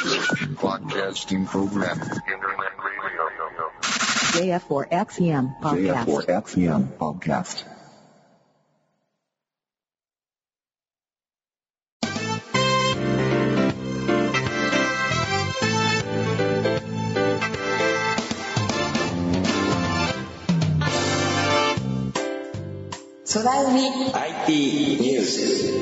Broadcasting program. Internet radio. JF4XEM podcast. JF4XEM podcast. 空海 IT ニュース。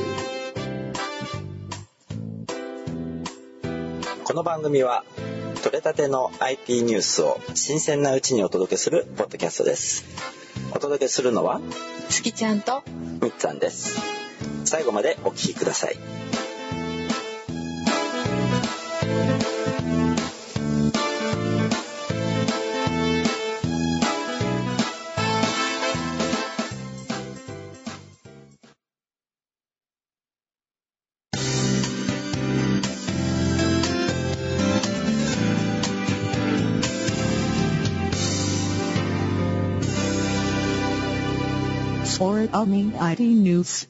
この番組は取れたての IT ニュースを新鮮なうちにお届けするポッドキャストです。お届けするのは月ちゃんとみっつぁんです。最後までお聞きください。 Or IT News.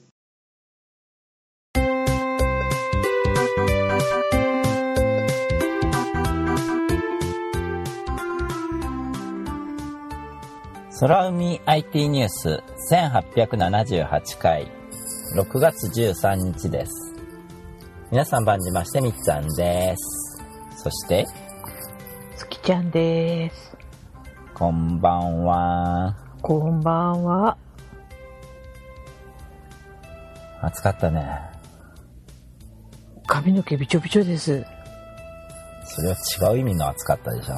空海 IT ニュース1878回6月13日です。皆さん番じましてみっつぁんです。そして月ちゃんです。 こんばんは。 こんばんは。 暑かったね。 髪の毛びちょびちょです。 それは違う意味の暑かったでしょ。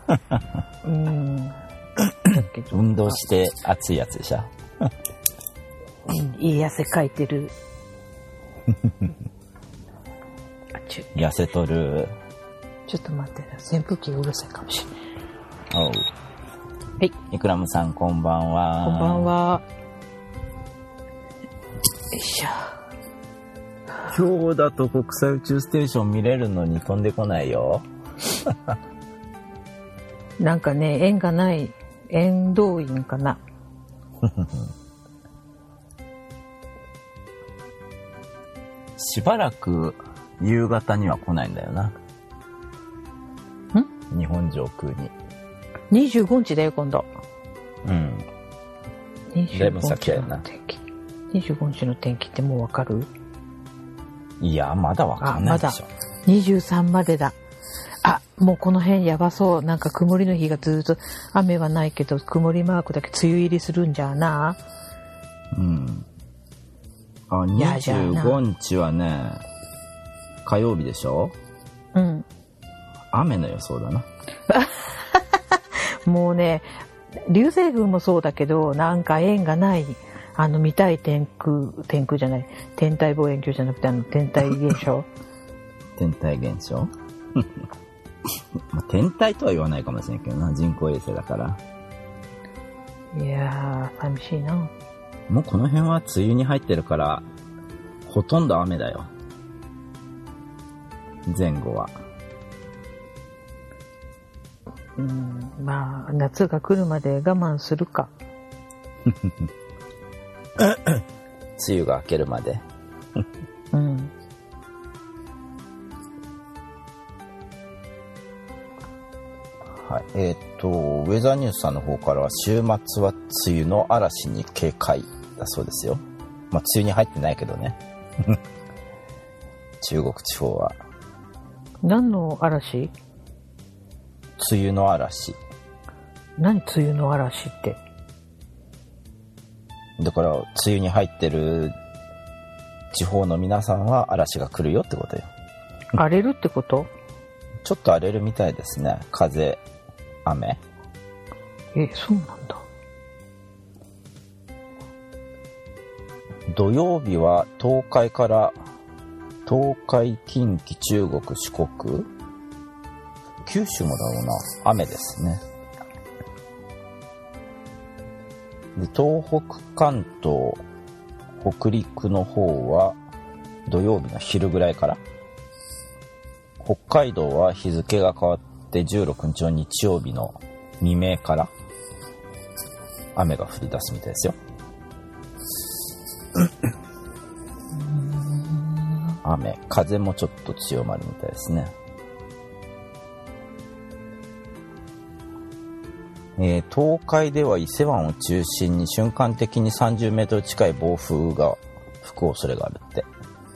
運動して暑いやつでしょ。 いい汗かいてる。 痩せとる。 ちょっと待ってな、扇風機がうるさいかもしれない。 おう。 はい。 イクラムさんこんばんは。 こんばんは。よいしょ。 今日だと国際宇宙ステーション見れるのに飛んでこないよ。 なんかね、縁がない縁動員かな。 しばらく夕方には来ないんだよな。日本上空に。 25日だよ今度。 うん。だいぶ先やな。 25日の天気ってもうわかる？ いや、まだわかんないでしょ。 まだ23までだ。あ、もうこの辺やばそう。なんか曇りの日がずっと、雨はないけど曇りマークだけ梅雨入りするんじゃな。 うん。あ、25日はね、火曜日でしょ？ うん。 雨の予想だな。 もうね、流星群もそうだけど、なんか縁がない。見たい天空じゃない、天体望遠鏡じゃなくて天体現象。 天体現象まあ、天体とは言わないかもしれないけどな、人工衛星だから。 いやー、寂しいな。 もうこの辺は梅雨に入ってるから、ほとんど雨だよ。前後は。 まあ、夏が来るまで我慢するか。 梅雨が明けるまで。 うん。 はい。ウェザーニュースさんの方からは、週末は梅雨の嵐に警戒だそうですよ。まあ、梅雨に入ってないけどね。中国地方は。 何の嵐？ 梅雨の嵐。 何梅雨の嵐って？ だから梅雨に入ってる地方の皆さんは嵐が来るよってことよ。 荒れるってこと？ ちょっと荒れるみたいですね。風、雨。 そうなんだ。 土曜日は東海から東海、近畿、中国、四国、九州もだろうな、雨ですね。で、東北、関東、北陸の方は土曜日の昼ぐらいから、北海道は日付が変わって16日の日曜日の未明から雨が降り出すみたいですよ。雨、風もちょっと強まるみたいですね。 東海では伊勢湾を中心に瞬間的に30メートル近い暴風が吹く恐れがあるって。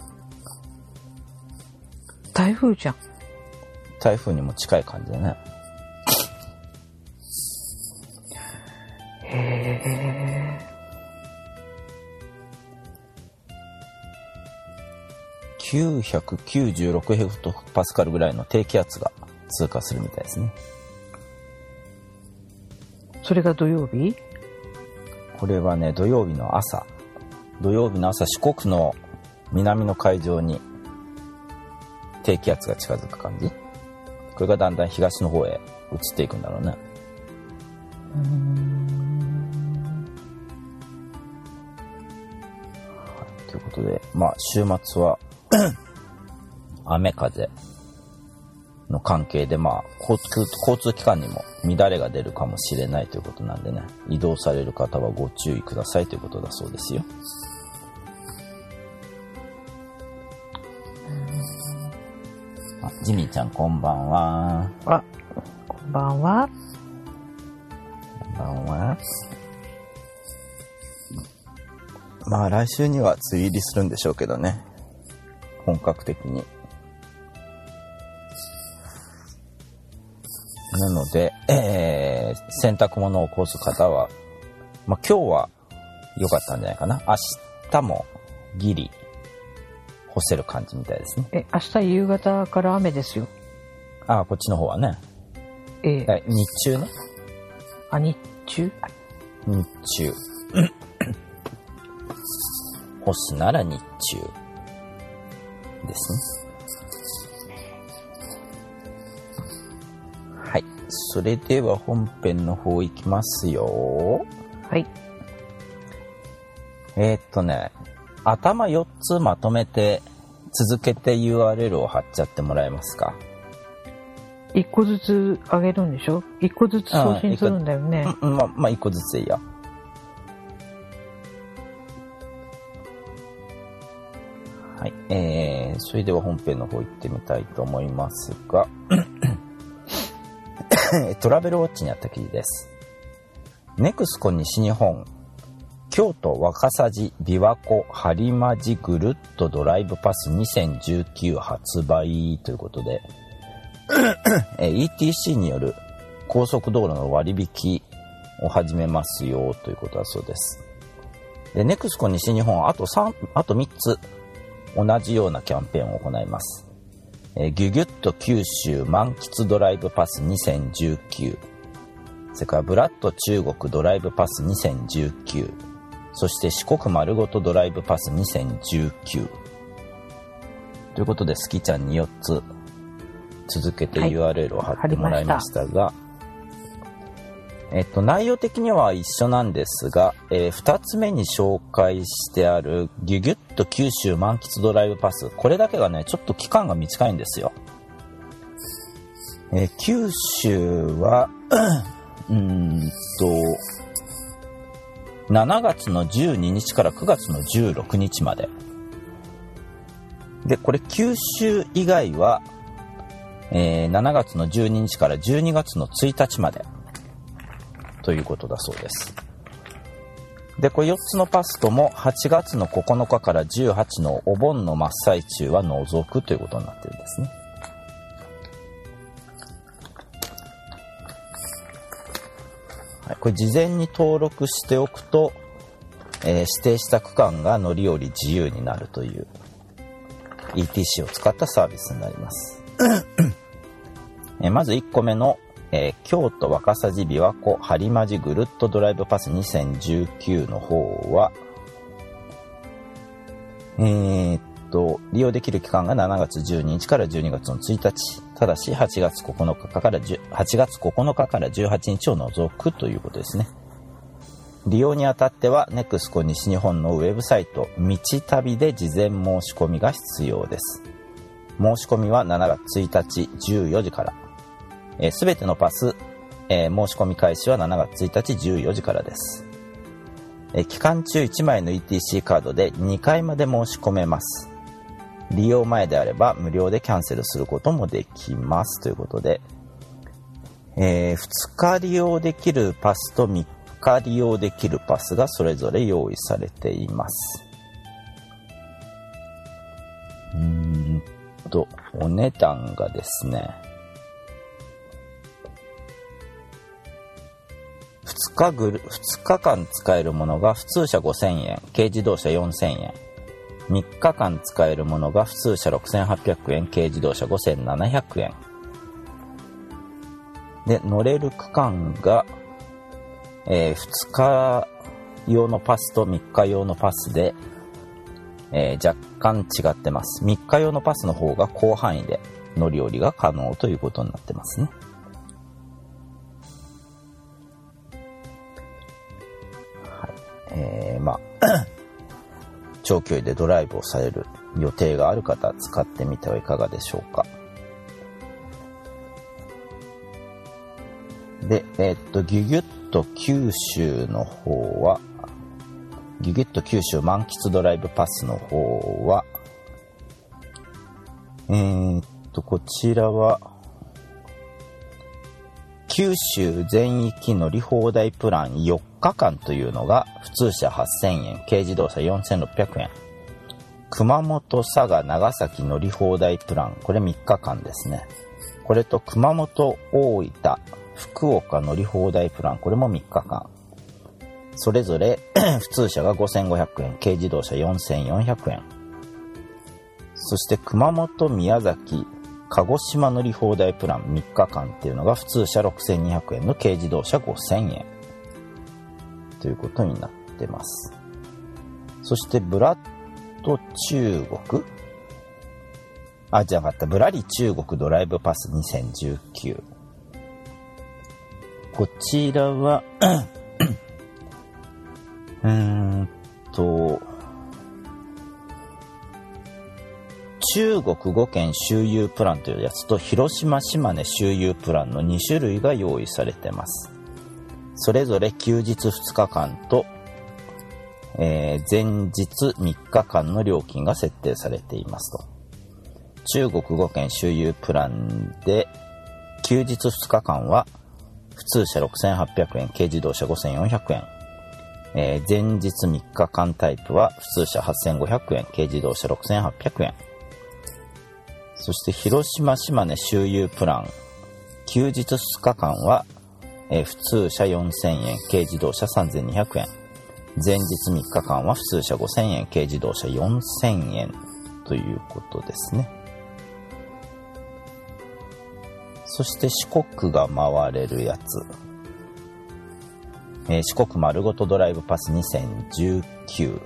台風じゃん。 台風にも近い感じだね。 へえ。 996ヘクトパスカルぐらいの低気圧が通過するみたいですね。 それが土曜日？ これはね、土曜日の朝四国の南の海上に低気圧が近づく感じ。これがだんだん東の方へ移っていくんだろうね。ということで、週末は雨風の関係で、交通機関にも乱れが出るかもしれないということなんでね、移動される方はご注意くださいということだそうですよ。ジミーちゃんこんばんは。 こんばんは。 こんばんは。来週には梅雨入りするんでしょうけどね、本格的に。なので、洗濯物を干す方は、今日は良かったんじゃないかな。明日もギリ干せる感じみたいですね。 明日夕方から雨ですよ。 こっちの方はね。日中ね。 日中干すなら日中ですね。はい。それでは本編の方行きますよ。 はい。 頭4つまとめて続けて URL を貼っちゃってもらえますか。 1個ずつ上げるんでしょ。1個ずつ送信するんだよね。 1個ずつでいいや。はい。それでは本編の方行ってみたいと思いますがトラベルウォッチにあった記事です。ネクスコ西日本京都若狭寺琵琶湖播磨寺ぐるっとドライブパス2019発売ということでETC による高速道路の割引を始めますよということだそうです。で、ネクスコ西日本あと3つ同じようなキャンペーンを行います。ギュギュッと九州満喫ドライブパス2019、それからブラッド中国ドライブパス2019、そして四国丸ごとドライブパス2019ということで、スキちゃんに4つ続けて URL を貼ってもらいましたが、内容的には一緒なんですが、2つ目に紹介してあるギュギュッと九州満喫ドライブパス、これだけがねちょっと期間が短いんですよ。九州は7月の12日から9月の16日までで、これ九州以外は、7月の12日から12月の1日までということだそうです。で、これ4つのパスとも8月の9日から18のお盆の真っ最中は除くということになってるんですね。はい、これ事前に登録しておくと、指定した区間が乗り降り自由になるという ETC を使ったサービスになりますまず1個目の京都若狭寺琵琶湖播磨寺ぐるっとドライブパス2019の方は、利用できる期間が7月12日から12月の1日、ただし8月9日から18日を除くということですね。利用にあたってはネクスコ西日本のウェブサイト道旅で事前申し込みが必要です。申し込みは7月1日14時から、すべてのパス、申し込み開始は7月1日14時からです。期間中1枚の ETC カードで2回まで申し込めます。利用前であれば無料でキャンセルすることもできますということで、 2日利用できるパスと3日利用できるパスがそれぞれ用意されています。お値段がですね、2日間使えるものが普通車5000円、軽自動車4000円。3日間使えるものが普通車6800円、軽自動車5700円。で、乗れる区間が、2日用のパスと3日用のパスで、若干違ってます。3日用のパスの方が広範囲で乗り降りが可能ということになってますね。はい、長距離でドライブをされる予定がある方は使ってみてはいかがでしょうか。で、ギュギュッと九州の方は、ギュギュッと九州満喫ドライブパスの方は、こちらは、九州全域乗り放題プラン4日間というのが普通車8000円、軽自動車4600円。熊本、佐賀、長崎乗り放題プラン、これ3日間ですね。これと熊本、大分、福岡乗り放題プラン、これも3日間。それぞれ普通車が5500円、軽自動車4400円。そして熊本、宮崎、鹿児島乗り放題プラン3日間っていうのが普通車6200円の軽自動車5000円ということになってます。そしてブラッド中国、ブラリ中国ドライブパス2019。こちらは中国5県周遊プランというやつと広島島根周遊プランの2種類が用意されています。それぞれ休日2日間と、前日3日間の料金が設定されていますと。中国5県周遊プランで休日2日間は普通車6800円、軽自動車5400円。前日3日間タイプは普通車8500円、軽自動車6800円。そして広島島根周遊プラン、休日2日間は、普通車4000円、軽自動車3200円。前日3日間は普通車5000円、軽自動車4000円ということですね。そして四国が回れるやつ。四国丸ごとドライブパス2019。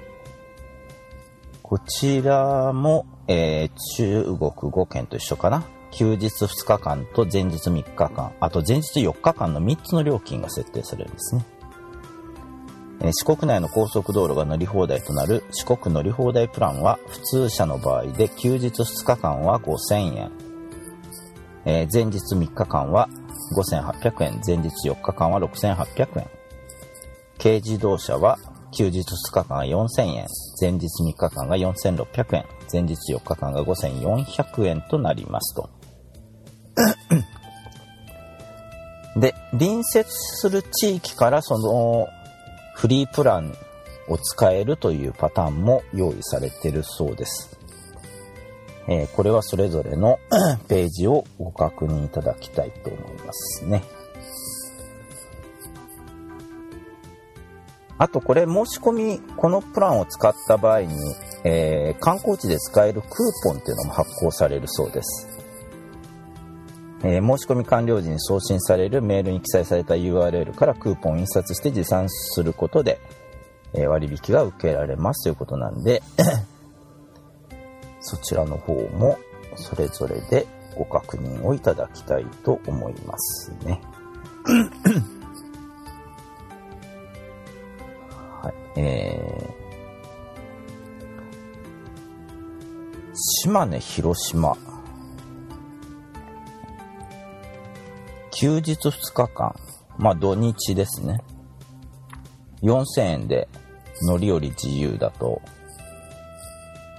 こちらも、中国5県と一緒かな。休日2日間と前日3日間、あと前日4日間の3つの料金が設定されるんですね。四国内の高速道路が乗り放題となる四国乗り放題プランは普通車の場合で休日2日間は5000円。前日3日間は5800円、前日4日間は6800円。軽自動車は休日2日間が4000円、前日3日間が4600円、前日4日間が5400円となりますと。で、隣接する地域からそのフリープランを使えるというパターンも用意されているそうです。これはそれぞれのページをご確認いただきたいと思いますね。あとこれ申し込み、このプランを使った場合に、観光地で使えるクーポンっていうのも発行されるそうです。申し込み完了時に送信されるメールに記載された URL からクーポンを印刷して持参することで、割引が受けられますということなんでそちらの方もそれぞれでご確認をいただきたいと思いますね。はい、島根、広島、休日2日間、土日ですね。4000円で乗り降り自由だと、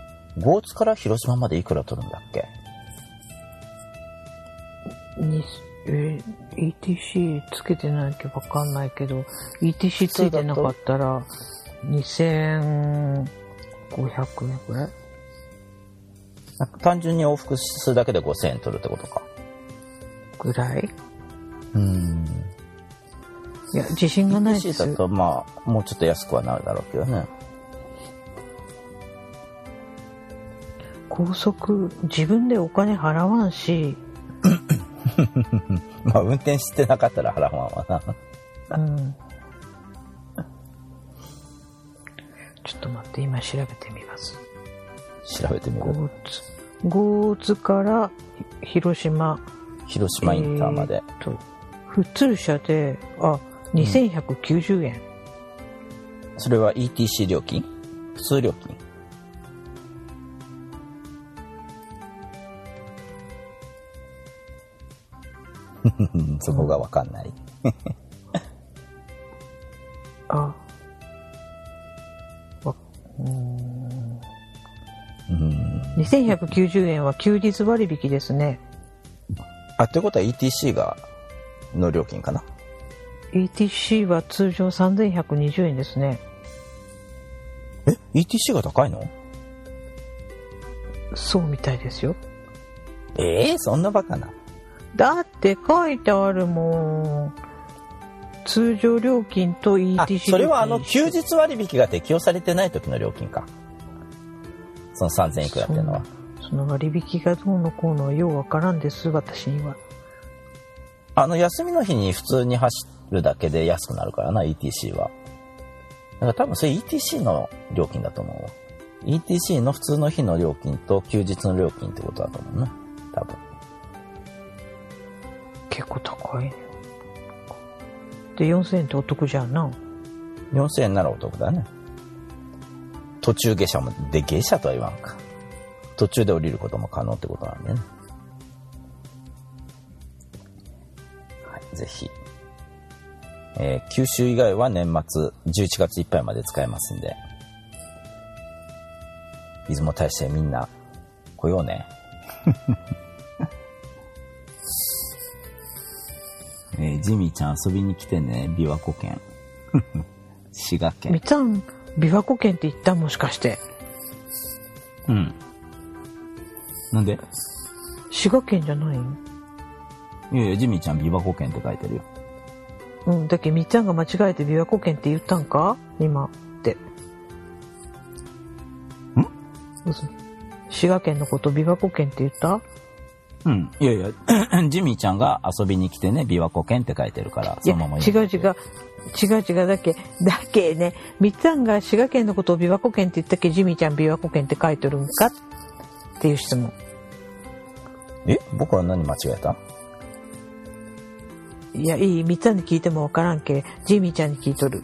江津から広島までいくら取るんだっけ？ ETC つけてないけどわかんないけど、ETC ついてなかったら2500円くらい？ 単純に往復するだけで5000円取るってことか。 ぐらい？いや、自信がないです。 ETC だとまあ、もうちょっと安くはなるだろうけどね。 高速、自分でお金払わんし。 まあ、運転してなかったら払わんわな。 ちょっと待って、今調べてみます。 調べてみる。 江津から広島インターまで。 普通車で、2190円。 それは ETC 料金？普通料金？そこがわかんない。 2190円は休日割引ですね。 ってことは ETC の料金かな？ ETC は通常3120円ですね。 ETC が高いの？ そうみたいですよ。 そんなバカな。 だって書いてあるもん。通常料金と ETC 料金。 それは休日割引が適用されてない時の料金か。その3000いくらっていうのは。 その割引がどうのこうのはようわからんです、私には。 休みの日に普通に走るだけで安くなるからな、ETC は。だから多分それ ETC の料金だと思うわ。ETC の普通の日の料金と休日の料金ってことだと思うね。多分。 結構高いね。で、4000円ってお得じゃんな。 4000円ならお得だね。途中下車で下車とは言わんか。途中で降りることも可能ってことなんでね。はい、ぜひ。九州以外は年末11月いっぱいまで使えますんで。出雲大社みんな来ようね。ジミーちゃん遊びに来てね、琵琶湖県。滋賀県。 みっちゃん、琵琶湖県って言った？もしかして。 なんで？ 滋賀県じゃないん？ いや、ジミーちゃん琵琶湖県って書いてるよ。 だけどみっちゃんが間違えて琵琶湖県って言ったんか？今って。滋賀県のこと琵琶湖県って言った？ いやいや、ジミーちゃんが遊びに来てね、琵琶湖県って書いてるから、そのまま違う、だけね、みっちゃんが滋賀県のことを琵琶湖県って言ったっけ、ジミーちゃん琵琶湖県って書いてるんかっていう質問。 僕は何間違えた？ いや、みっちゃんに聞いてもわからんけ、ジミーちゃんに聞いとる。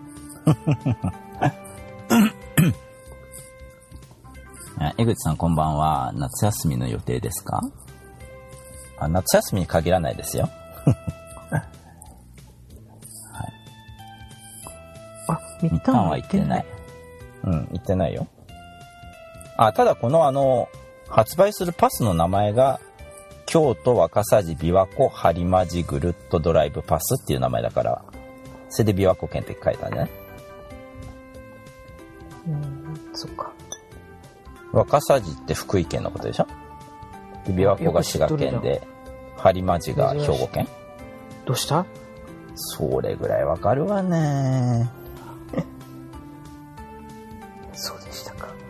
江口さんこんばんは。夏休みの予定ですか？夏休みに限らないですよ。はい。みかんは行ってない。行ってないよ。ただこの発売するパスの名前が京都若狭寺琵琶湖播磨寺ぐるっとドライブパスっていう名前だから、それで琵琶湖県って書いたんじゃない？ そっか。 若狭寺って福井県のことでしょ？で琵琶湖が滋賀県で、播磨寺が兵庫県。 どうした？ それぐらいわかるわね。 そうでしたか。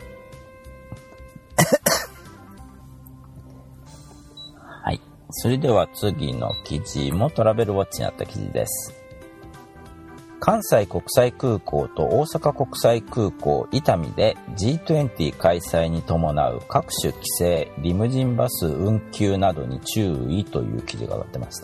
はい。それでは次の記事もトラベルウォッチにあった記事です。関西国際空港と大阪国際空港伊丹で G20 開催に伴う各種規制、リムジンバス運休などに注意という記事が上がってました。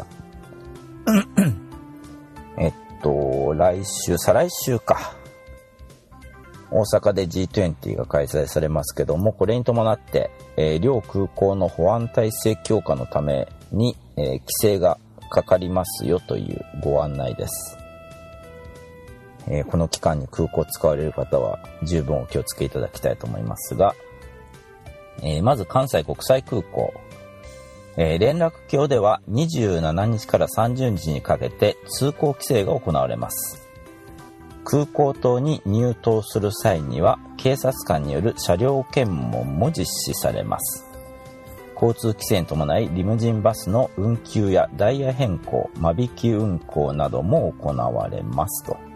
再来週か。大阪で G20 が開催されますけども、これに伴って、両空港の保安体制強化のために、規制がかかりますよというご案内です。この期間に空港を使われる方は十分お気をつけいただきたいと思いますが、まず関西国際空港。 連絡橋では27日から30日にかけて通行規制が行われます。空港等に入島する際には警察官による車両検問も実施されます。交通規制に伴いリムジンバスの運休やダイヤ変更、間引き運行なども行われますと。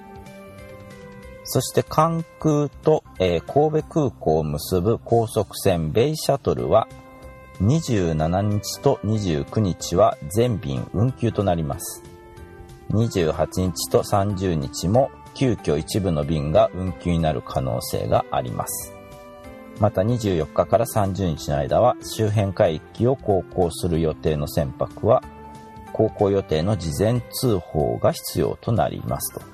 そして関空と、神戸空港を結ぶ高速船ベイシャトルは27日と29日は全便運休となります。28日と30日も急遽一部の便が運休になる可能性があります。また24日から30日の間は周辺海域を航行する予定の船舶は航行予定の事前通報が必要となりますと。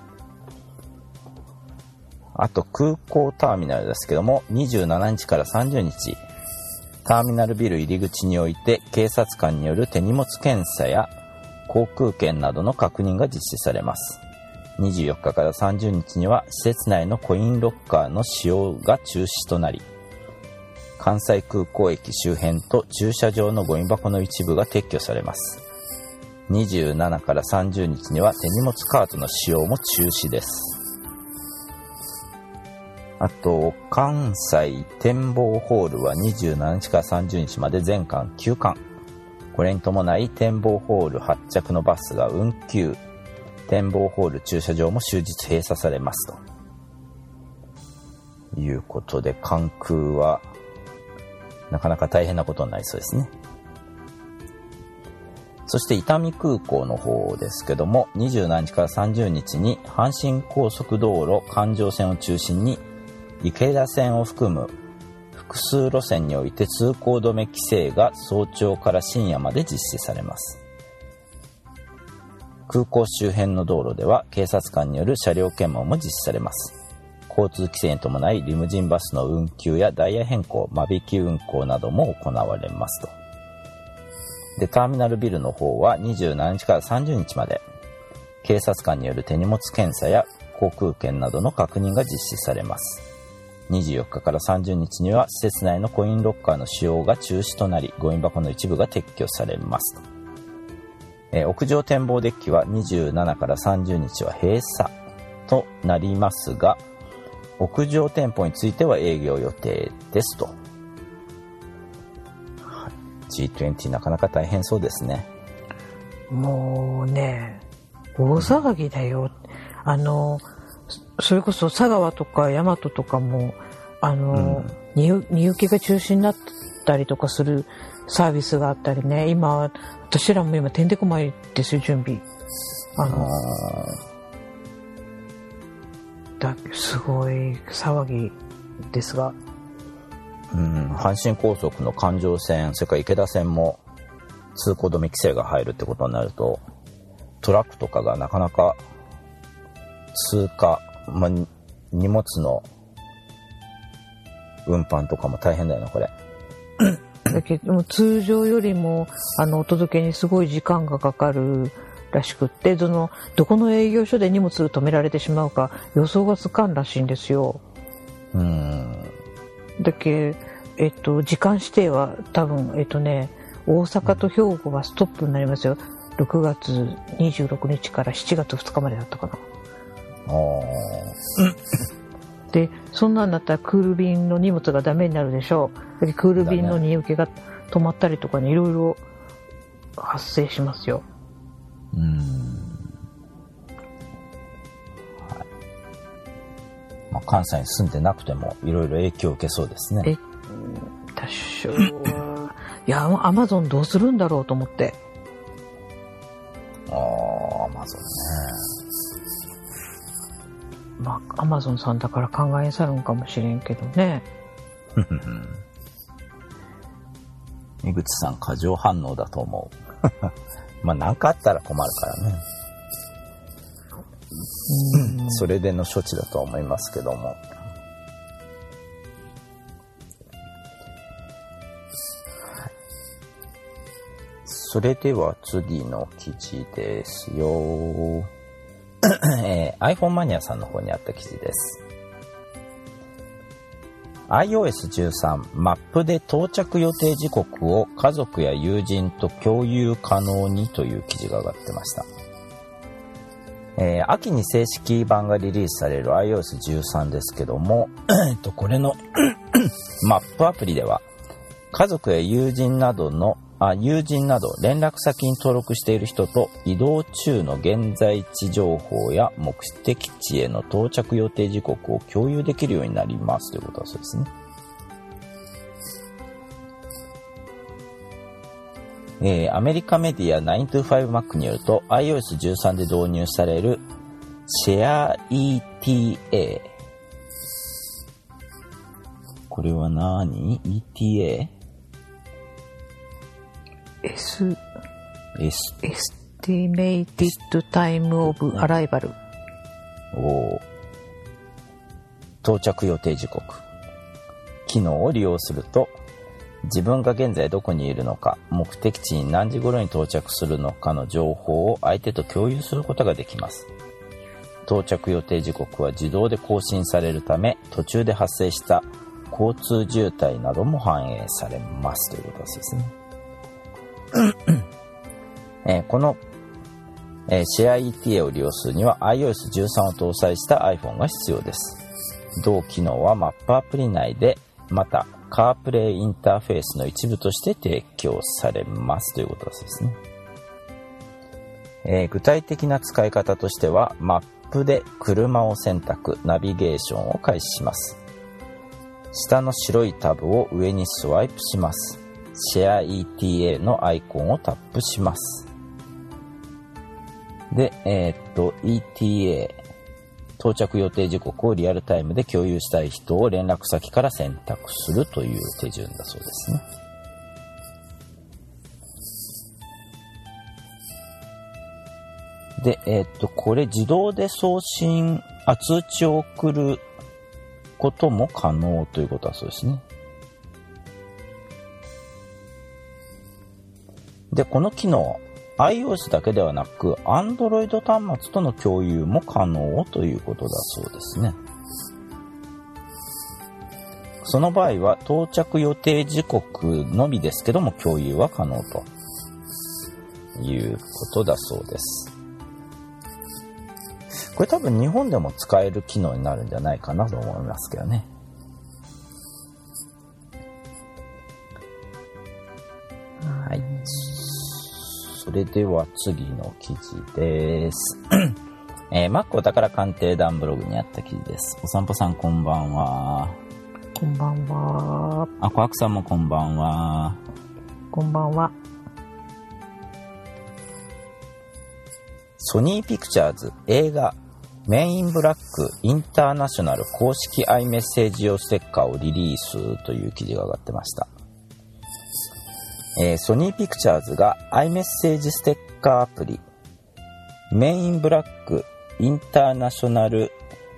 あと空港ターミナルですけども、27日から30日ターミナルビル入り口において警察官による手荷物検査や航空券などの確認が実施されます。24日から30日には施設内のコインロッカーの使用が中止となり、関西空港駅周辺と駐車場のゴミ箱の一部が撤去されます。27から30日には手荷物カートの使用も中止です。あと関西展望ホールは27日から30日まで全館休館。これに伴い展望ホール発着のバスが運休、展望ホール駐車場も終日閉鎖されますということで、関空はなかなか大変なことになりそうですね。そして伊丹空港の方ですけども、27日から30日に阪神高速道路環状線を中心に池田線を含む複数路線において通行止め規制が早朝から深夜まで実施されます。空港周辺の道路では警察官による車両検問も実施されます。交通規制に伴いリムジンバスの運休やダイヤ変更、間引き運行なども行われますと。で、ターミナルビルの方は27日から30日まで警察官による手荷物検査や航空券などの確認が実施されます。24日から30日には施設内のコインロッカーの使用が中止となり、ゴミ箱の一部が撤去されますと。屋上展望デッキは27から30日は閉鎖となりますが、屋上店舗については営業予定ですと。G20 なかなか大変そうですね。 もうね、大騒ぎだよ。それこそ佐川とか大和とかも荷受けが中止になったりとかするサービスがあったりね。今私らも今てんてこまいですよ、準備。すごい騒ぎですが、 阪神高速の環状線、それから池田線も通行止め規制が入るってことになると、トラックとかがなかなか通過、荷物の運搬とかも大変だよね、これ。 だけど通常よりもお届けにすごい時間がかかるらしくって、どこの営業所で荷物止められてしまうか予想がつかんらしいんですよ。だけ時間指定は多分大阪と兵庫はストップになりますよ。6月26日から7月2日までだったかな。でそんなんだったらクール便の荷物がダメになるでしょう。クール便の荷受けが止まったりとかね、いろいろ発生しますよ。 関西に住んでなくてもいろいろ影響を受けそうですね。 多少はいや、アマゾンどうするんだろうと思って。 アマゾンね。 アマゾンさんだから考えさるんかもしれんけどね。 井口さん過剰反応だと思う。何かあったら困るからね。それでの処置だと思いますけども。それでは次の記事ですよ。iPhone マニアさんの方にあった記事です。 iOS13 マップで到着予定時刻を家族や友人と共有可能にという記事が上がってました。秋に正式版がリリースされる iOS13 ですけども、これのマップアプリでは家族や友人など連絡先に登録している人と移動中の現在地情報や目的地への到着予定時刻を共有できるようになりますということだそうですね。アメリカメディア 9to5Mac によると iOS13 で導入される ShareETA、 これは何？ ETA？ Estimated Time of Arrival、 到着予定時刻機能を利用すると、自分が現在どこにいるのか、目的地に何時頃に到着するのかの情報を相手と共有することができます。到着予定時刻は自動で更新されるため、途中で発生した交通渋滞なども反映されますということですね。この、ShareETA を利用するには iOS13 を搭載した iPhone が必要です。同機能はマップアプリ内で、またCarPlay インターフェースの一部として提供されますということですね。具体的な使い方としては、マップで車を選択、ナビゲーションを開始します。下の白いタブを上にスワイプします。ShareETA のアイコンをタップします。で、ETA、到着予定時刻をリアルタイムで共有したい人を連絡先から選択するという手順だそうですね。で、これ自動で通知を送ることも可能ということだそうですね。で、この機能、iOS だけではなく Android 端末との共有も可能ということだそうですね。その場合は到着予定時刻のみですけども共有は可能ということだそうです。これ多分日本でも使える機能になるんじゃないかなと思いますけどね。はい。それでは次の記事です。マックお宝鑑定団ブログにあった記事です。お散歩さんこんばんは。 こんばんは。 あ、小白さんもこんばんは。 こんばんは。 ソニーピクチャーズ映画メインブラックインターナショナル公式アイメッセージ用ステッカーをリリースという記事が上がってました。ソニーピクチャーズが iMessage ステッカーアプリメインブラックインターナショナル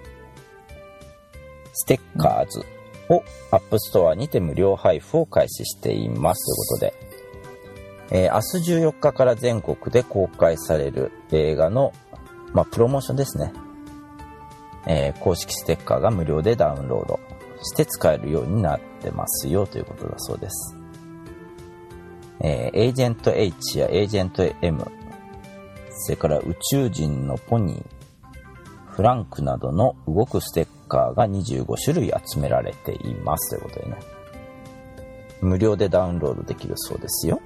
ステッカーズを App Store にて無料配布を開始していますということで、明日14日から全国で公開される映画の、プロモーションですね、公式ステッカーが無料でダウンロードして使えるようになってますよということだそうです。エージェント H やエージェント M、 それから宇宙人のポニー、フランクなどの動くステッカーが25種類集められていますということでね、無料でダウンロードできるそうですよ。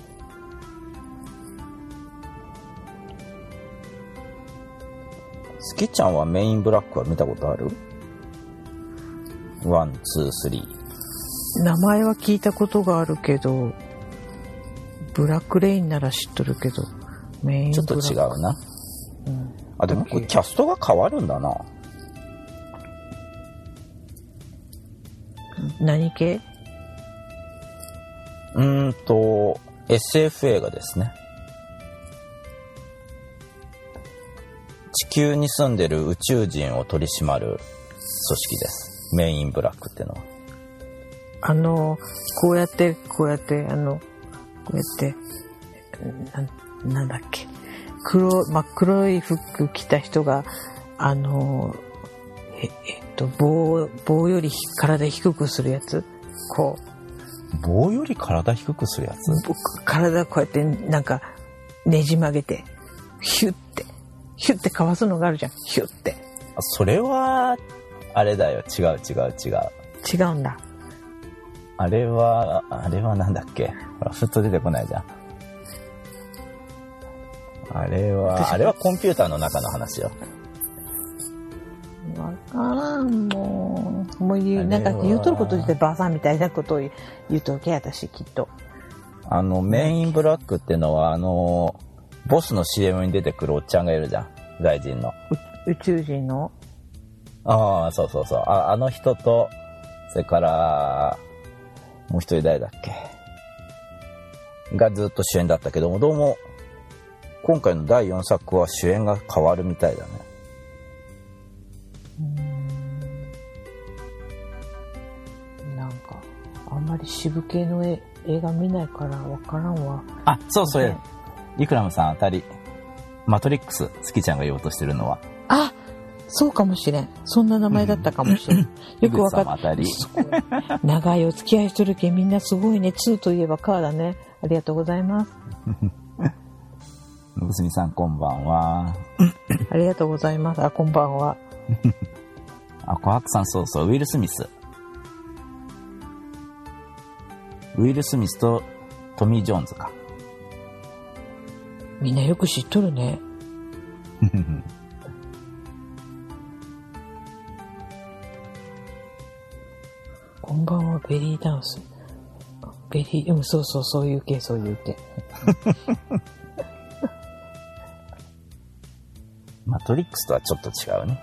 スキちゃんはメインブラックは見たことある？ 1、2、3。 名前は聞いたことがあるけど、ブラックレインなら知っとるけど、メインブラックちょっと違うな。あ、でもこれキャストが変わるんだな。何系？SF 映画ですね。地球に住んでる宇宙人を取り締まる組織です。メインブラックってのは。こうやって、なんだっけ。真っ黒い服着た人が、 棒より体低くするやつ。こう。棒より体低くするやつ？ 体こうやってなんかねじ曲げて、ヒュッてかわすのがあるじゃん。ヒュッて。 それは、あれだよ。違う。 違うんだ。 あれはなんだっけ？ほら、ふっと出てこないじゃん。あれはコンピューターの中の話よ。 わからん、もうなんか言うとること自体バーサーみたいなことを言うとけ、私きっと。 メインブラックってのはボスの CM に出てくるおっちゃんがいるじゃん、外人の。 宇宙人の？ ああ、そう。あの人と、それからもう一人誰だっけがずっと主演だったけども、どうも今回の第4作は主演が変わるみたいだね。 なんかあんまり渋系の映画見ないからわからんわ。 あ、そう、イクラムさん当たり。マトリックス、好きちゃんが言おうとしてるのは。 あ、そうかもしれん。そんな名前だったかもしれん。よくわかった。長いお付き合いしとるけんみんなすごいね。2といえばカーだね。ありがとうございます。 のぶすみさんこんばんは。 ありがとうございます。あ、こんばんは。 あ、琥珀さん、そう、ウィル・スミス。ウィル・スミスとトミー・ジョーンズか。 みんなよく知っとるね。こんばんは、ベリーダンス。そういう系。 マトリックスとはちょっと違うね。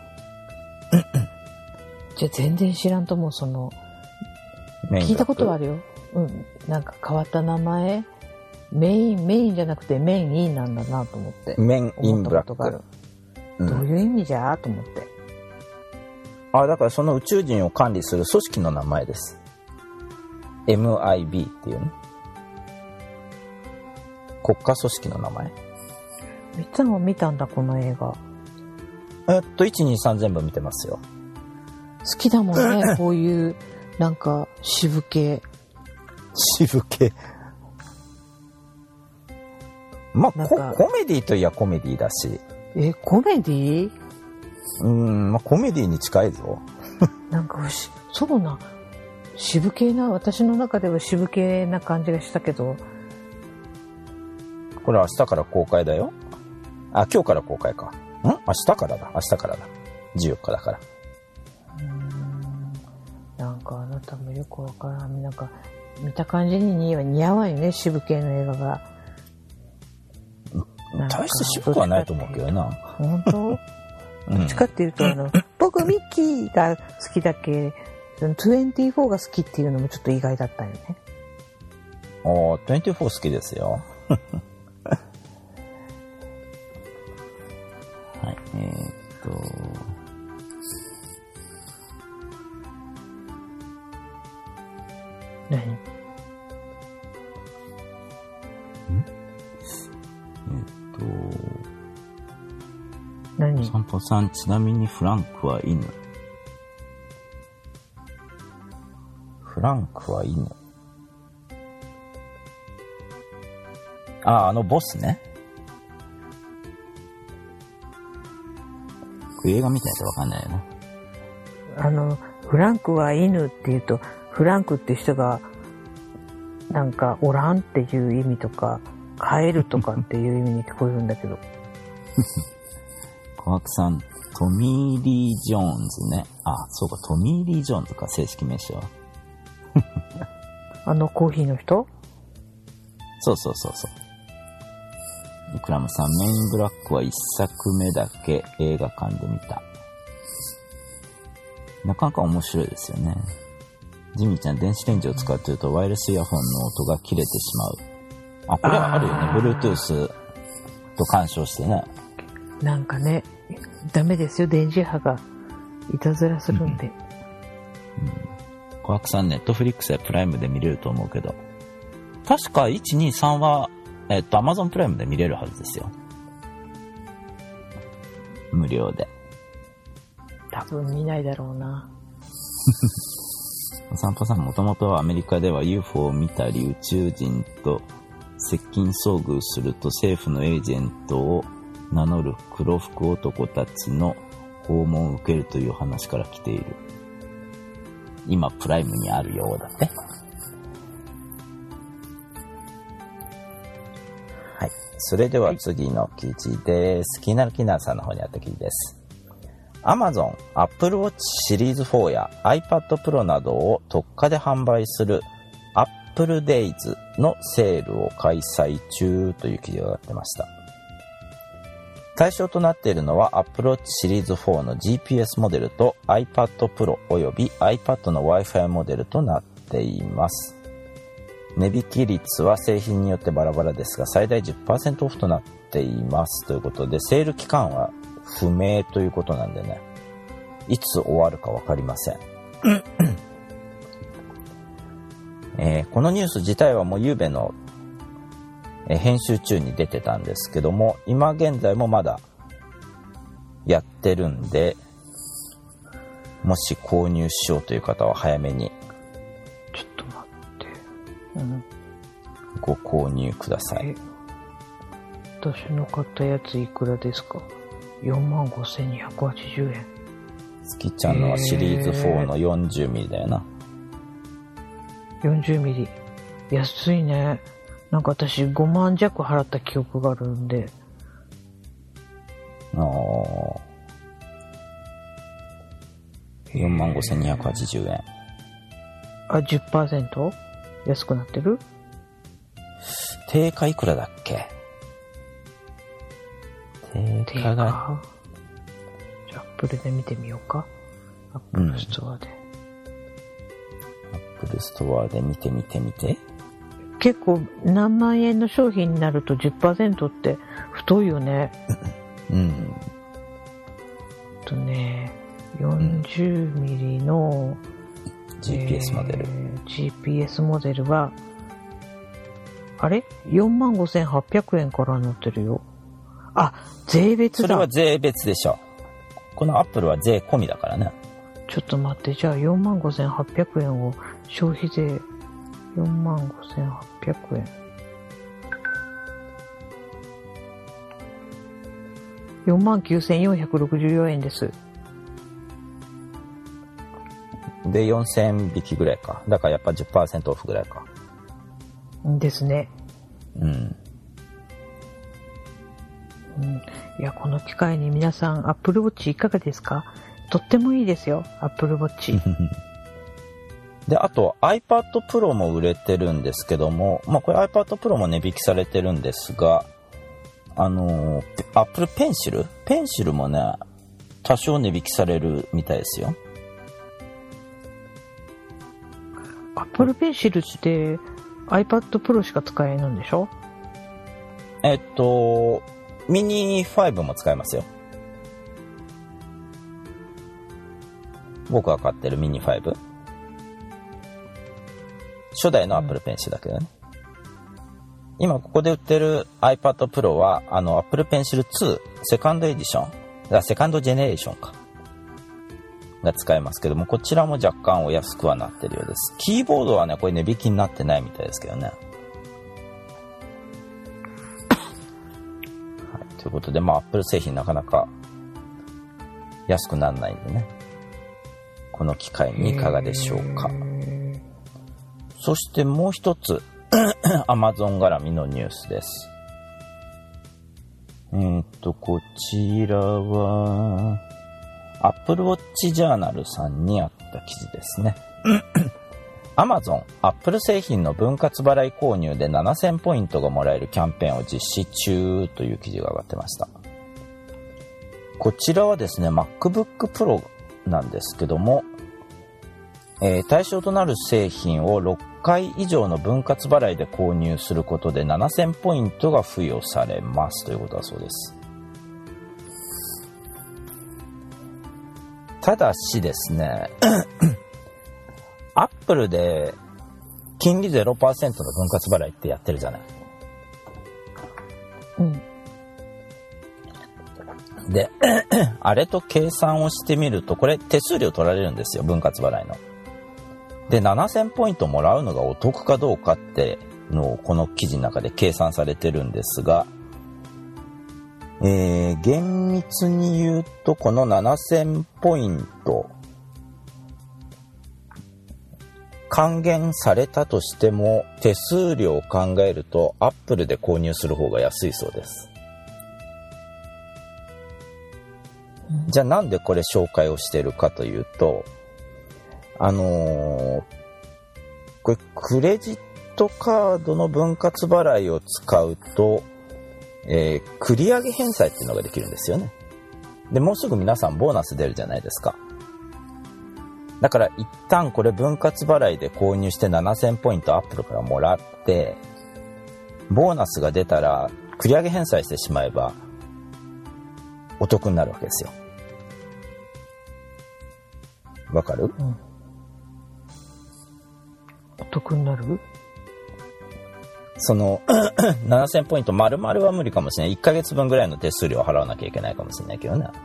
じゃあ全然知らんと思う。聞いたことはあるよ。なんか変わった名前。メインじゃなくてメインなんだなと思って。 メインインブラック。 どういう意味じゃと思って。 だからその宇宙人を管理する組織の名前です。MIB っていうね。国家組織の名前。 いつも見たんだ、この映画。 1、2、3全部見てますよ。 好きだもんね、こういう、なんか、渋系。 まあ、コメディといやコメディだし。 コメディ？ まあ、コメディに近いぞ。 なんか、そうな、渋系な、私の中では渋系な感じがしたけど。 これ明日から公開だよ。あ、今日から公開か。明日からだ。14日だから。 なんかあなたもよくわからん。なんか、見た感じに似合わんよね、渋系の映画が。 大して渋くはないと思うけどな。 本当？どっちかっていうと、僕ミッキーが好きだけ、24が好きっていうのもちょっと意外だったよね。 24好きですよ。はい、 何？何？ 散歩さん、ちなみにフランクは犬。ボスね。映画見てないとわかんないよね。 フランクは犬って言うと、フランクって人が、なんか、おらんっていう意味とか、帰るとかっていう意味に聞こえるんだけど。 小悪さん、トミー・リー・ジョーンズね。あ、そうか、トミー・リー・ジョーンズか、正式名称は。 コーヒーの人？ そう。クラムさん、メインブラックは1作目だけ映画館で見た。なかなか面白いですよね。ジミーちゃん、電子レンジを使ってるとワイヤレスイヤホンの音が切れてしまう。あ、これはあるよね。Bluetooth と干渉してね。 なんかね、ダメですよ。電磁波がいたずらするんで。 小悪さん、ネットフリックスやプライムで見れると思うけど。確か1、2、3は、Amazon プライムで見れるはずですよ。無料で。 多分見ないだろうな。 お散歩さん、もともとはアメリカでは UFO を見たり宇宙人と接近遭遇すると政府のエージェントを名乗る黒服男たちの訪問を受けるという話から来ている。今プライムにあるようだって。はい。それでは次の記事です。気になるキナーさんの方にあった記事です。Amazon、Apple Watch シリーズ4や iPad Pro などを特価で販売する Apple Days のセールを開催中という記事が上がってました。対象となっているのは Apple Watch シリーズ4の GPS モデルと iPad Pro および iPad の Wi-Fi モデルとなっています。値引き率は製品によってバラバラですが最大 10% オフとなっていますということで、セール期間は不明ということなんでね、いつ終わるか分かりません。このニュース自体はもうゆうべの編集中に出てたんですけども、今現在もまだやってるんで、もし購入しようという方は早めにちょっと待って、 ご購入ください。 私の買ったやついくらですか？45,280円。 月ちゃんのはシリーズ4の 40mm だよな。 40mm。安いね。なんか私5万弱払った記憶があるんで。 45,280円。 あ、10% 安くなってる？ 定価いくらだっけ？定価が。 じゃあ、アップルで見てみようか。アップルストアで。 アップルストアで見て。 結構何万円の商品になると 10% って太いよね。 うん。 40ミリの、 GPS モデル。 GPS モデルは、あれ ?45,800 円から載ってるよ。あ、税別だ。 それは税別でしょ。このアップルは税込みだからね。 ちょっと待って、じゃあ45,800円を消費税45,800円。49,464円です。 で、4000引きぐらいか。だからやっぱ 10% オフぐらいか。 ですね。 うん。 いや、この機会に皆さん、Apple Watch いかがですか？とってもいいですよ、Apple Watch。 で、あと iPad Pro も売れてるんですけども、まあこれ iPad Pro も値引きされてるんですが、Apple Pencil もね、多少値引きされるみたいですよ。 Apple Pencil って iPad Pro しか使えないんでしょ？ ミニ5も使えますよ。僕が買ってるミニ5。初代の Apple Pencil だけどね。今ここで売ってる iPad Pro はApple Pencil 2セカンドエディション、セカンドジェネレーションかが使えますけども、こちらも若干お安くはなってるようです。キーボードはね、これ値引きになってないみたいですけどね。はい、ということで、まあ Apple 製品なかなか安くならないんでね、この機会にいかがでしょうか。そしてもう一つAmazon 絡みのニュースです。こちらは Apple Watch Journal さんにあった記事ですね。Amazon、Apple 製品の分割払い購入で7000ポイントがもらえるキャンペーンを実施中という記事が上がってました。こちらはですね、MacBook Pro なんですけども、対象となる製品を6回以上の分割払いで購入することで7000ポイントが付与されますということだそうです。ただしですねアップルで金利 0% の分割払いってやってるじゃない。 であれと計算をしてみると、これ手数料取られるんですよ、分割払いの。で7000ポイントもらうのがお得かどうかってのをこの記事の中で計算されてるんですが、厳密に言うとこの7000ポイント還元されたとしても、手数料を考えるとアップルで購入する方が安いそうです。じゃあなんでこれ紹介をしているかというと、これクレジットカードの分割払いを使うと、繰り上げ返済っていうのができるんですよね。でもうすぐ皆さんボーナス出るじゃないですか。だから一旦これ分割払いで購入して7000ポイントアップルからもらって、ボーナスが出たら繰り上げ返済してしまえばお得になるわけですよ。わかる？うん、 お得になる？ その7000ポイント丸々は無理かもしれない。1ヶ月分ぐらいの手数料を払わなきゃいけないかもしれないけどね。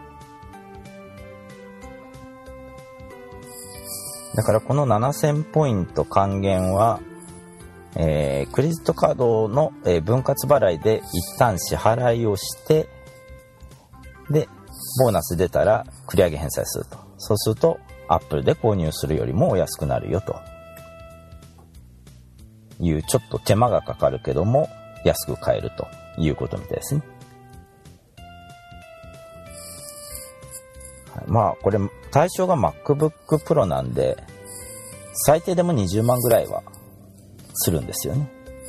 だからこの7000ポイント還元は、クレジットカードの、分割払いで一旦支払いをして、でボーナス出たら繰り上げ返済すると。そうするとアップルで購入するよりもお安くなるよという、ちょっと手間がかかるけども安く買えるということみたいですね。はい、まあこれ対象が MacBook Pro なんで最低でも20万ぐらいはするんですよね。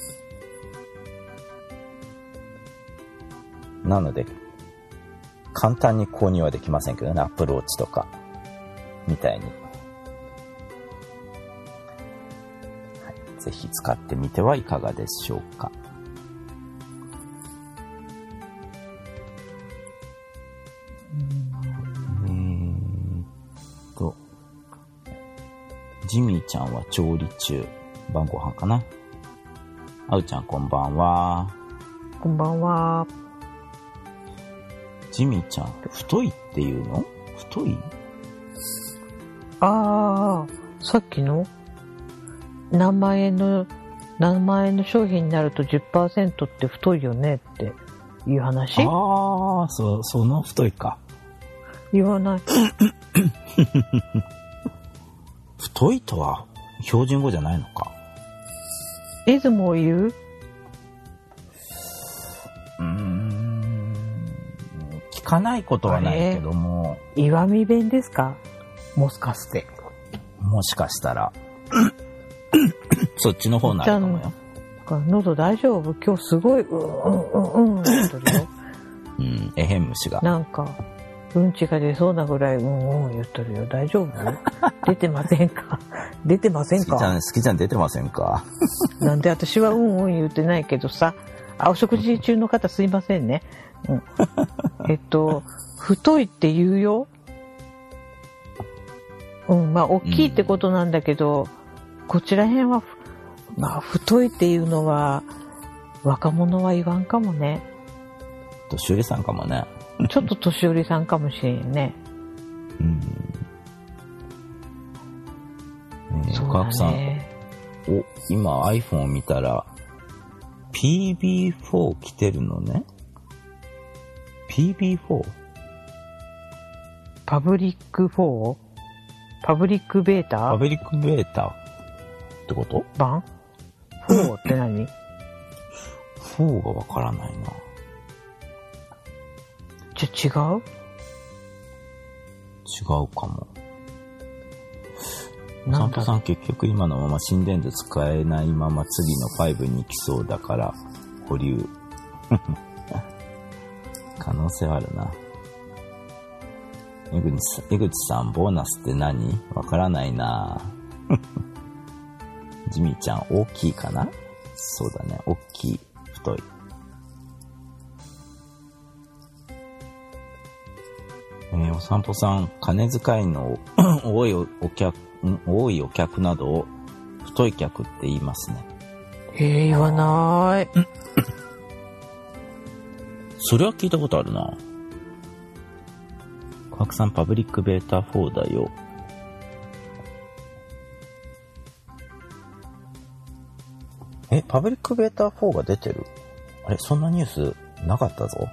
なので簡単に購入はできませんけどね、Apple Watch とかみたいに、はい、ぜひ使ってみてはいかがでしょうか。ジミーちゃんは調理中。晩ご飯かな。あうちゃんこんばんは。 こんばんは。 ジミーちゃんって太いっていうの？太い？ ああ、さっきの何万円の商品になると 10% って太いよねっていう話？ ああ、その太いか。 言わない。 太いとは標準語じゃないのか。 いつも言う？ 聞かないことはないけども。 石見弁ですか？もしかして。 もしかしたら。そっちの方なのかもよ。 喉大丈夫？今日すごい言ってるよ。 えへん虫が。 なんかうんちが出そうなぐらい言ってるよ。大丈夫？出てませんか？出てませんか？ 好きちゃん出てませんか？ なんで私は言ってないけどさ。お食事中の方すいませんね。太いって言うよ。まあ大きいってことなんだけど、こちら辺はまあ太いっていうのは若者は言わんかもね。 年寄りさんかもね。 ちょっと年寄りさんかもしれんね。 そうだね。さん、今 iPhone を見たら PB4 来てるのね。PB4？ パブリック 4？ パブリックベータ？ パブリックベータってこと版 ?4 って何？ 4 がわからないな。 じゃ違う？ 違うかも。お散歩さん結局今のまま心電図使えないまま次の5に行きそうだから保留。可能性あるな。江口さんボーナスって何？わからないな。ジミーちゃん大きいかな？そうだね、大きい、太い。お散歩さん、金遣いの多いお客などを太い客って言いますね。 言わない。 それは聞いたことあるな。 拡散パブリックベータ4だよ。パブリックベータ4が出てる？あれ、そんなニュースなかったぞ。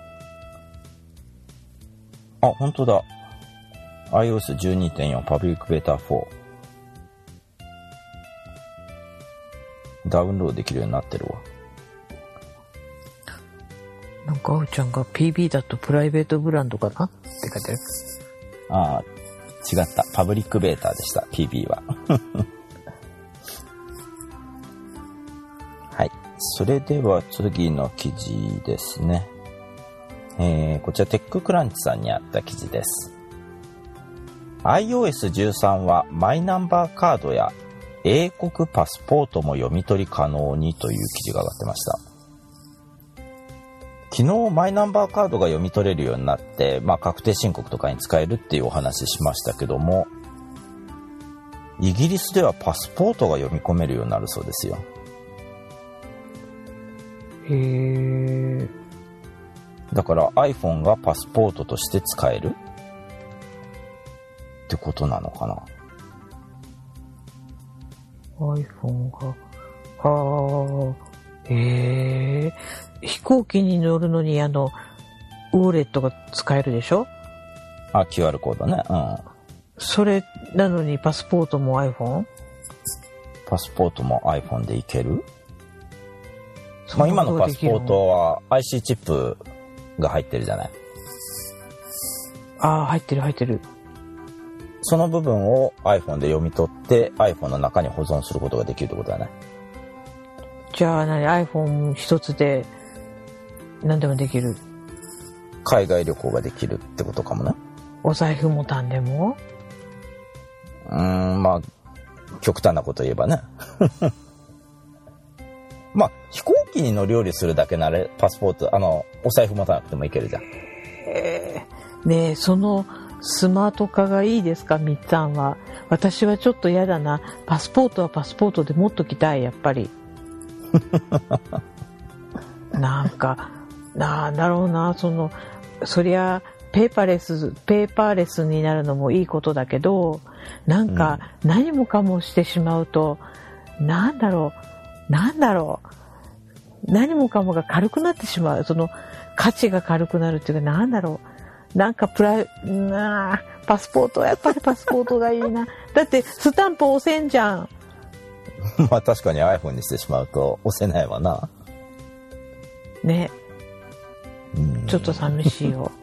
あ、本当だ。iOS 12.4 パブリックベータ4。ダウンロードできるようになってるわ。 なんか、あうちゃんが PB だとプライベートブランドかなって書いてある。 ああ、違った。パブリックベータでした、PB は。はい。それでは次の記事ですね。こちらテッククランチさんにあった記事です。iOS13 はマイナンバーカードや英国パスポートも読み取り可能にという記事が上がってました。昨日マイナンバーカードが読み取れるようになって、確定申告とかに使えるっていうお話しましたけども、イギリスではパスポートが読み込めるようになるそうですよ。 へー。 だから iPhone がパスポートとして使えるってことなのかな。 iPhone が、飛行機に乗るのにウォレットが使えるでしょ。 あ、QR コードね。うん。 それなのにパスポートも iPhone？ パスポートも iPhone でいける？今のパスポートは IC チップが入ってるじゃない。 ああ、入ってる。 その部分を iPhone で読み取って iPhone の中に保存することができるってことだね。 じゃあiPhone 一つで何でもできる。 海外旅行ができるってことかもね。 お財布もたんでも？ 極端なこと言えばね。飛行機に乗り降りするだけならパスポートお財布持たなくてもいけるじゃん。 ねえ、そのスマート化がいいですか、みっつぁんは。私はちょっと嫌だな。パスポートはパスポートで持っときたい、やっぱり。なんだろうな、そりゃペーパーレスになるのもいいことだけど、何もかもしてしまうと、なんだろう、何もかもが軽くなってしまう。価値が軽くなるっていうか、パスポートはやっぱりパスポートがいいな。だってスタンプ押せんじゃん。 確かに iPhone にしてしまうと押せないわな。 ね。ちょっと寂しいよ。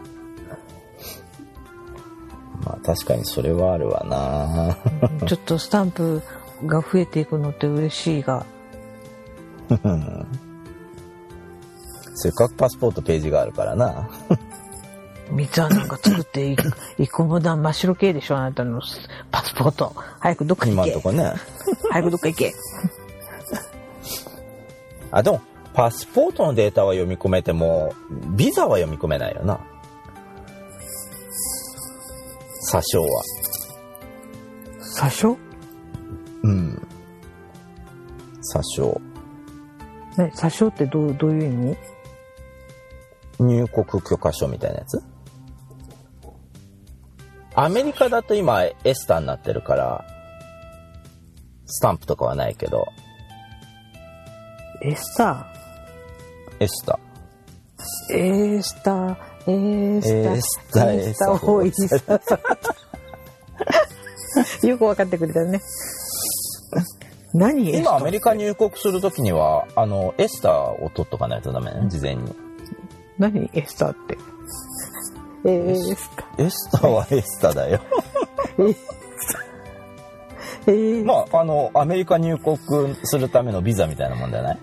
確かにそれはあるわな。 ちょっとスタンプが増えていくのって嬉しいが。 せっかくパスポートページがあるからな。 みつはなんか作って一個も真っ白系でしょ、あなたのパスポート。早くどっか行け。 今んとこね。 早くどっか行け。 でもパスポートのデータは読み込めてもビザは読み込めないよな。詐称は。 詐称？ 詐称。 ね、詐称ってどういう意味？ 入国許可証みたいなやつ？アメリカだと今エスタになってるからスタンプとかはないけど。 エスタ多いさ。よく分かってくれたね。何エスタ？ 今アメリカ入国するときにはエスタを取っとかないとダメね、事前に。 何エスタって？ エスタはエスタだよ。アメリカ入国するためのビザみたいなもんじゃない？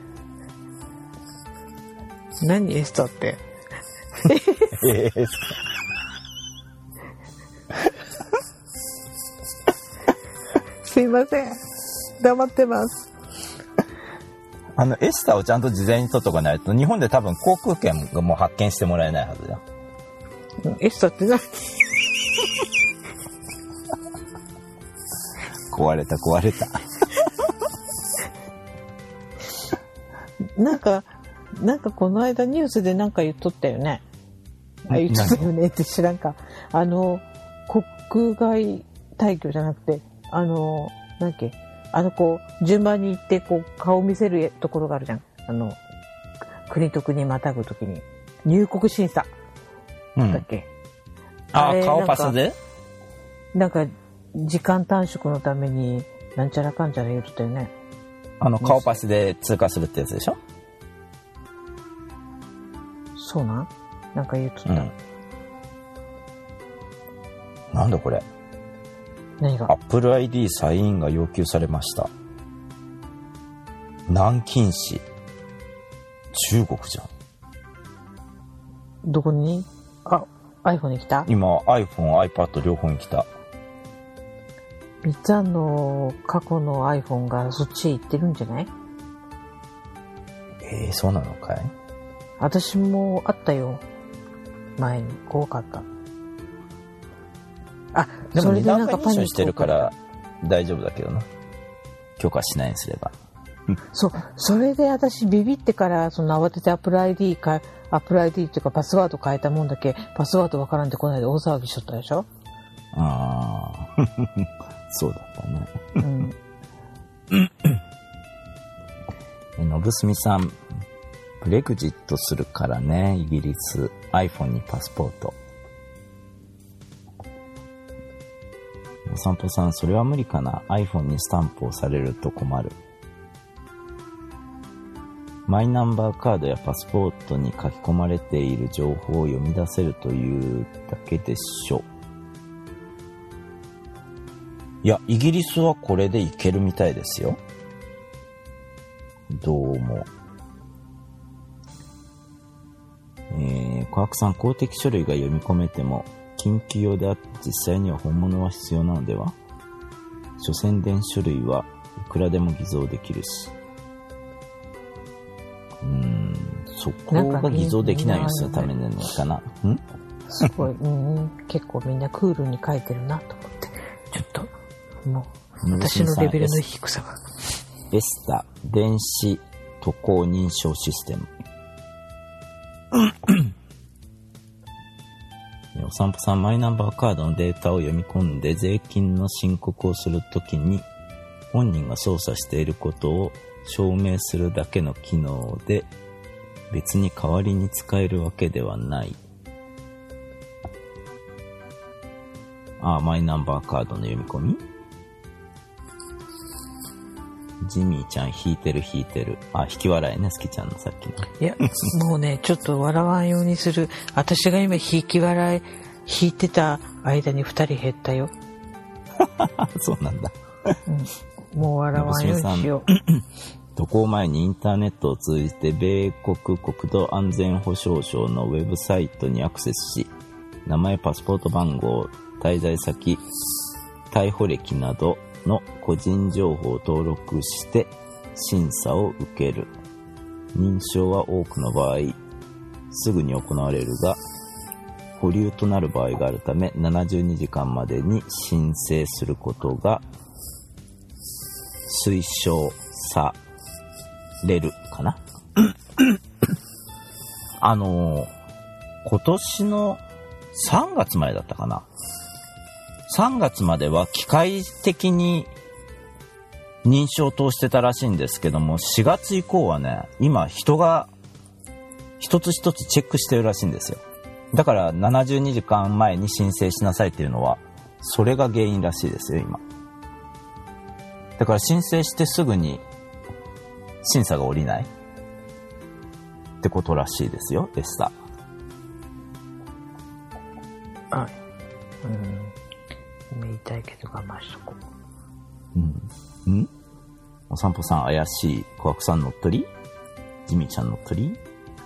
何エスタって？すいません、黙ってます。 エスタをちゃんと事前に取っとかないと日本で多分航空券がもう発券してもらえないはずだ。 エスタって何？ 壊れた。 なんかこの間ニュースでなんか言っとったよね。 あ、言ってたよねって知らんか。国外退去じゃなくて、なんだっけ、こう、順番に行って、こう、顔見せるところがあるじゃん。国と国またぐときに。入国審査。だっけ。 顔パスで？ なんか、時間短縮のために、なんちゃらかんちゃら言うとったよね。 顔パスで通過するってやつでしょ？ そうなんか言うとった。 なんだこれ。 何が？ Apple ID サインが要求されました。南京市。中国じゃん。 どこに？iPhone に来た？ 今 iPhone、iPad 両方に来た。 みっちゃんの過去の iPhone がそっちへ行ってるんじゃない？ そうなのかい？ 私もあったよ。前に怖かった。 でも二段階認証してるから大丈夫だけどな。許可しないにすれば。 そう、それで私ビビってから慌ててApple ID っていうかパスワード変えたもんだけパスワードわからんでこないで大騒ぎしとったでしょ。 そうだったね。のぶすみさん、ブレグジットするからね、イギリス iPhone にパスポート。お散歩さん、それは無理かな。 iPhone にスタンプをされると困る。マイナンバーカードやパスポートに書き込まれている情報を読み出せるというだけでしょ。いや、イギリスはこれでいけるみたいですよ。どうも。小白さん、公的書類が読み込めても緊急用であって実際には本物は必要なのでは？所詮電子書類はいくらでも偽造できるし。そこが偽造できないようにするためなのかな。 すごい、結構みんなクールに書いてるなと思って、ちょっともう私のレベルの低さが。 エスタ電子渡航認証システム。お散歩さん、マイナンバーカードのデータを読み込んで税金の申告をするときに本人が操作していることを証明するだけの機能で別に代わりに使えるわけではない。マイナンバーカードの読み込み？ジミーちゃん引いてる。引き笑いね、好きちゃんのさっきの。 いや、もうね、ちょっと笑わんようにする。私が今引いてた間に2人減ったよ。 そうなんだ。 もう笑わんようにしよう。 渡航前にインターネットを通じて米国国土安全保障省のウェブサイトにアクセスし、名前、パスポート番号、滞在先、逮捕歴などの個人情報を登録して審査を受ける。認証は多くの場合すぐに行われるが、保留となる場合があるため72時間までに申請することが推奨されるかな。今年の3月までだったかな。3月までは機械的に認証を通してたらしいんですけども、4月以降はね、今人が一つ一つチェックしてるらしいんですよ。だから72時間前に申請しなさいっていうのはそれが原因らしいですよ今。だから申請してすぐに審査が下りないってことらしいですよ、エスタ。 言いたいけど我慢しとこう。お散歩さん怪しい。小悪さん乗っ取り？ジミちゃん乗っ取り？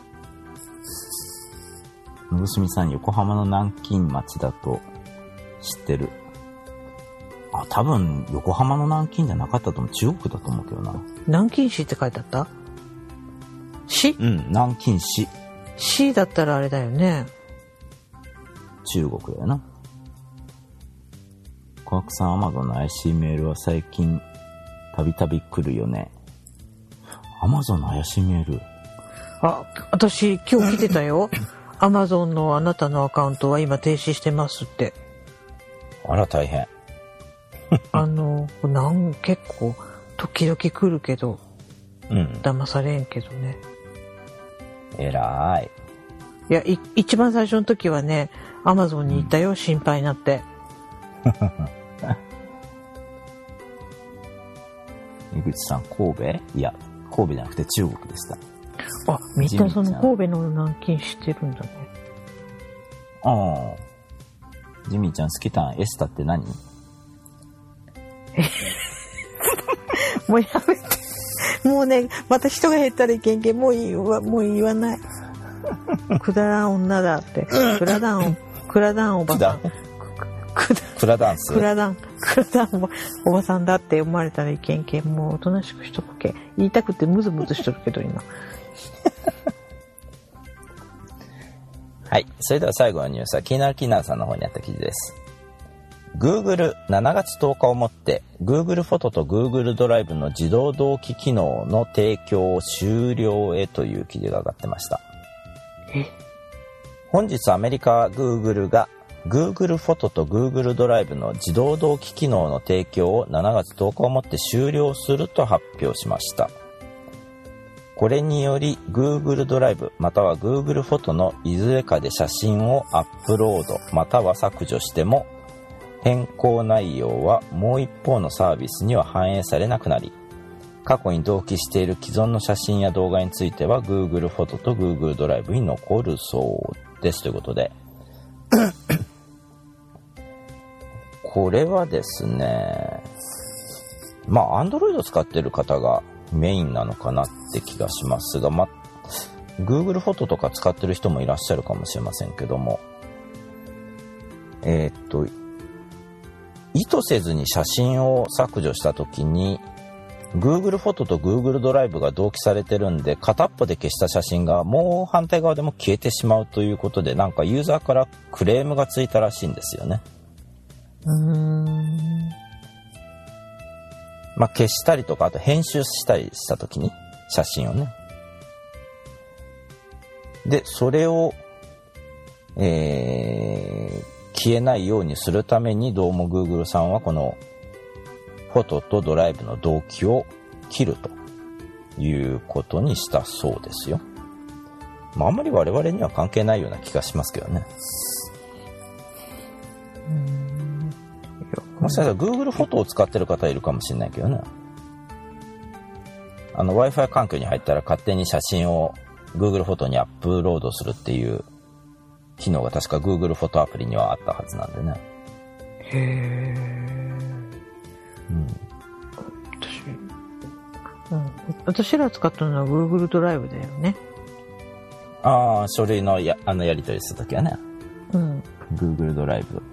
のぶすみさん、横浜の南京町だと知ってる。多分横浜の南京じゃなかったと思う。中国だと思うけどな。 南京市って書いてあった？市？ 南京市。 市だったらあれだよね。 中国だよな。小悪さん、アマゾンの怪しいメールは最近たびたび来るよね。アマゾンの怪しいメール。 私今日来てたよ。 Amazon のあなたのアカウントは今停止してますって。 あら大変。 結構時々来るけど、騙されんけどね。 えらい。 いや、一番最初の時はね、Amazon に行ったよ、心配になって。 井口さん、神戸？いや、神戸じゃなくて中国でした。 あ、みんなその神戸の南京知ってるんだね。 ああ。ジミーちゃん好きたんエスタって何？ もうやめて。もうね、また人が減ったらいけんけん、もう言わない。くだらん女だって。くらだんおばさん。 クラダンス。 クラダンおばさんだって思われたらいけんけん、もうおとなしくしとくけ。言いたくてムズムズしとるけど今。 はい。それでは最後のニュースは、気になるさんの方にあった記事です。Google 7月10日をもって Google フォトと Google ドライブの自動同期機能の提供を終了へという記事が上がってました。本日アメリカ Google が Google フォトと Google ドライブの自動同期機能の提供を7月10日をもって終了すると発表しました。これにより Google ドライブまたは Google フォトのいずれかで写真をアップロードまたは削除しても変更内容はもう一方のサービスには反映されなくなり、過去に同期している既存の写真や動画については Google フォトと Google ドライブに残るそうですということでこれはですね、まあ Android 使ってる方がメインなのかなって気がしますが、Google フォトとか使ってる人もいらっしゃるかもしれませんけども、意図せずに写真を削除したときに Google フォトと Google ドライブが同期されてるんで、片っぽで消した写真がもう反対側でも消えてしまうということで、なんかユーザーからクレームがついたらしいんですよね。消したりとか、あと編集したりしたときに写真をね。で、それを、消えないようにするためにどうも Google さんはこのフォトとドライブの同期を切るということにしたそうですよ。あんまり我々には関係ないような気がしますけどね。もしかしたら Google フォトを使ってる方いるかもしれないけどね。Wi-Fi 環境に入ったら勝手に写真を Google フォトにアップロードするっていう機能が確か Google フォトアプリにはあったはずなんでね。 へー。私ら使ったのは Google ドライブだよね。 ああ、書類のやり取りするときはね。Google ドライブ。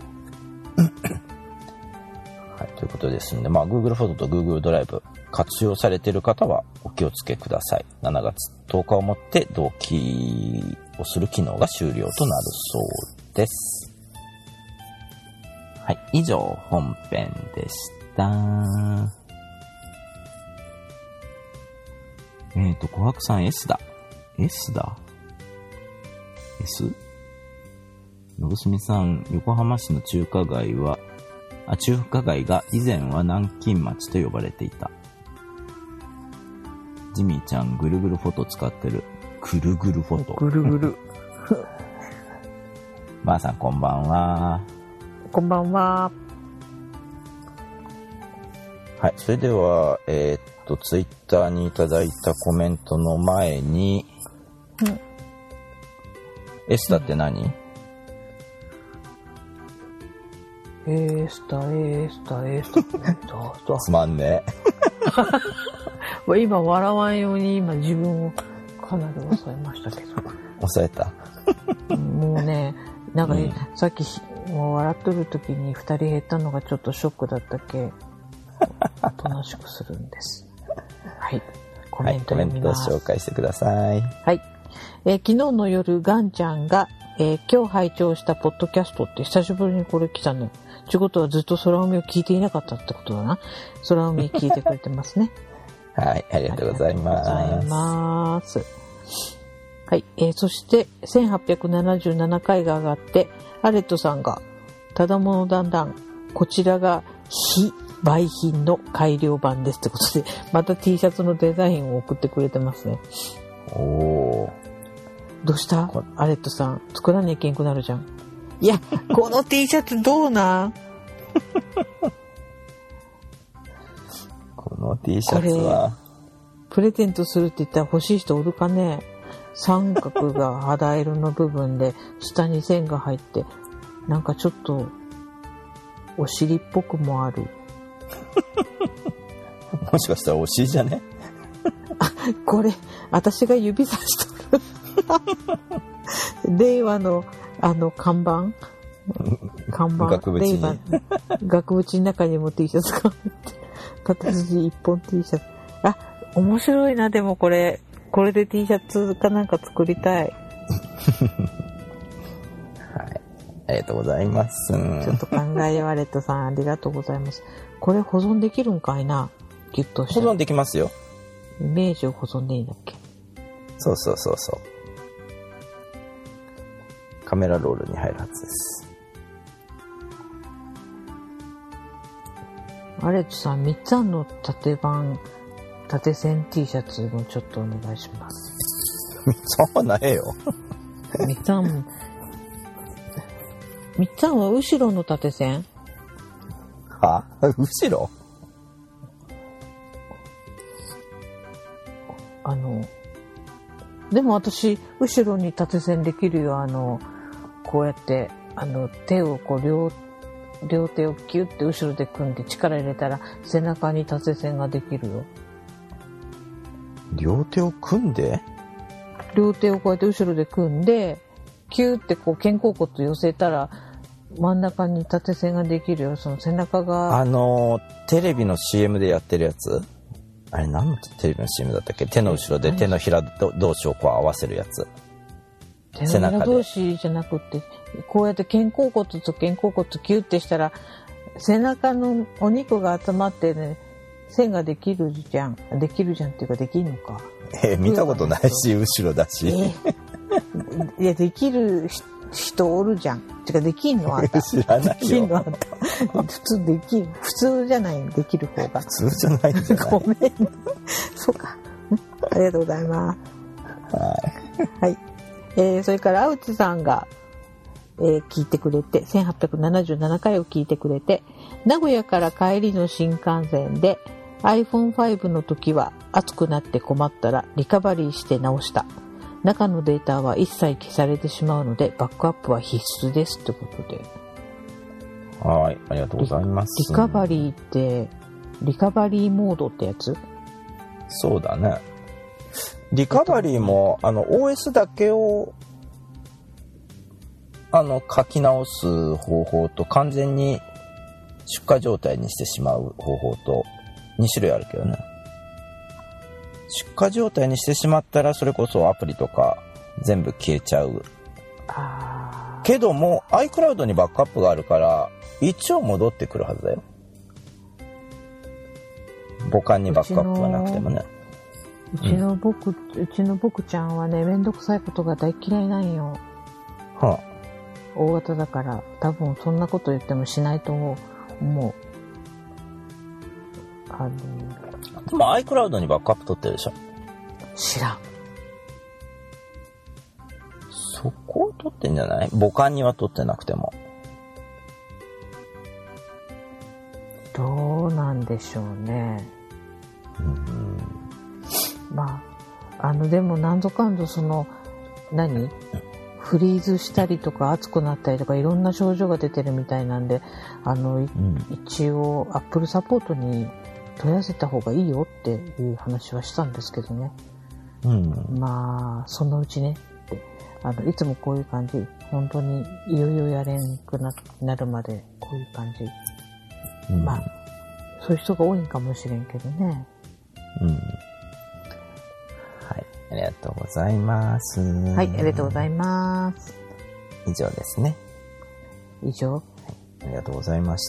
はい、ということですんで、Google フォトと Google ドライブ活用されている方はお気をつけください。7月10日をもって同期をする機能が終了となるそうです。はい、以上本編でした。琥珀さん S だ。S だ。S？ のぶすみさん、横浜市の中華街が以前は南京町と呼ばれていた。ジミーちゃん、ぐるぐるフォト使ってる。ぐるぐるフォト。 ぐるぐる。 ばあさん、こんばんは。 こんばんは。 はい、それでは、ツイッターにいただいたコメントの前に、エスタって何？ エスタ。 つまんねえ。今笑わんように自分をかなり抑えましたけど。 抑えた。 もうね、さっきもう笑っとる時に2人減ったのがちょっとショックだったけ、おとなしくするんです。はい。コメント読みます。 コメント紹介してください。 はい。昨日の夜、ガンちゃんが、今日拝聴したポッドキャストって久しぶりにこれ来たのよ。ということはずっと空海を聞いていなかったってことだな。空海聞いてくれてますね。 はい、ありがとうございます。 ありがとうございます。 はい、そして1877回が上がってアレットさんがただものだんだんこちらが非売品の改良版ですってことでまた T シャツのデザインを送ってくれてますね。 おー、 どうしたアレットさん、作らなきゃいけんくなるじゃん。いやこの T シャツどうなんこの T シャツはプレゼントするって言ったら欲しい人おるかね。三角が肌色の部分で下に線が入ってなんかちょっとお尻っぽくもあるもしかしたらお尻じゃねあ、これ私が指さしとる令和の看板額縁に令和額縁の中にも T シャツが入って縦筋一本 T シャツ、あ、面白いな。でもこれで T シャツかなんか作りたい。 はい、ありがとうございます。 ちょっと考えよう、アレットさんありがとうございます。これ保存できるんかいな、ギュッとして。 保存できますよ。 イメージを保存でいいんだっけ。 そうそうそうそう。カメラロールに入るはずです。 アレットさん、3つあの縦線 T シャツもちょっとお願いします。 そうなんよ。 3つは後ろの縦線？ は？後ろ？ でも私後ろに縦線できるよ。こうやって手をこう両手をキュッて後ろで組んで力入れたら背中に縦線ができるよ。 両手を組んで？ 両手をこうやって後ろで組んでキューってこう肩甲骨寄せたら真ん中に縦線ができるよ。その背中がテレビの CM でやってるやつ、あれ何のテレビの CM だったっけ？手の後ろで手のひら同士をこう合わせるやつ。 手のひら同士じゃなくてこうやって肩甲骨と肩甲骨キュッてしたら背中のお肉が集まってね線ができるじゃんっていうかできんのか。 見たことないし後ろだし。 いやできる人おるじゃん。てかできんのあんた。 知らないよ。 できんのあんた。普通できる。普通じゃないできる方が。 普通じゃないんじゃない。 ごめん。そうか。ありがとうございます。はい。それから青地さんが、聞いてくれて1877回を聞いてくれて、名古屋から帰りの新幹線で iPhone5 の時は熱くなって困ったらリカバリーして直した。中のデータは一切消されてしまうのでバックアップは必須ですってことで。 はい、ありがとうございます。 リカバリーってリカバリーモードってやつ？ そうだね。リカバリーもOS だけを書き直す方法と完全に出荷状態にしてしまう方法と2種類あるけどね。出荷状態にしてしまったらそれこそアプリとか全部消えちゃう。けども iCloud にバックアップがあるから一応戻ってくるはずだよ。母艦にバックアップがなくてもね。 うちの僕ちゃんはねめんどくさいことが大嫌いなんよ。 はあ、 大型だから多分そんなこと言ってもしないと思う。 でも iCloud にバックアップ取ってるでしょ。 知らん。 そこを取ってんじゃない？母艦には取ってなくても。 どうなんでしょうね。まあでも何度かん度フリーズしたりとか熱くなったりとかいろんな症状が出てるみたいなんで一応 Apple サポートに問い合わせた方がいいよっていう話はしたんですけどね。まあそのうちねっていつもこういう感じ。本当にいよいよやれんくなるまでこういう感じ。まあそういう人が多いんかもしれんけどね。 はい、ありがとうございます。 はい、ありがとうございます。 以上ですね。 以上、 はい、ありがとうございました。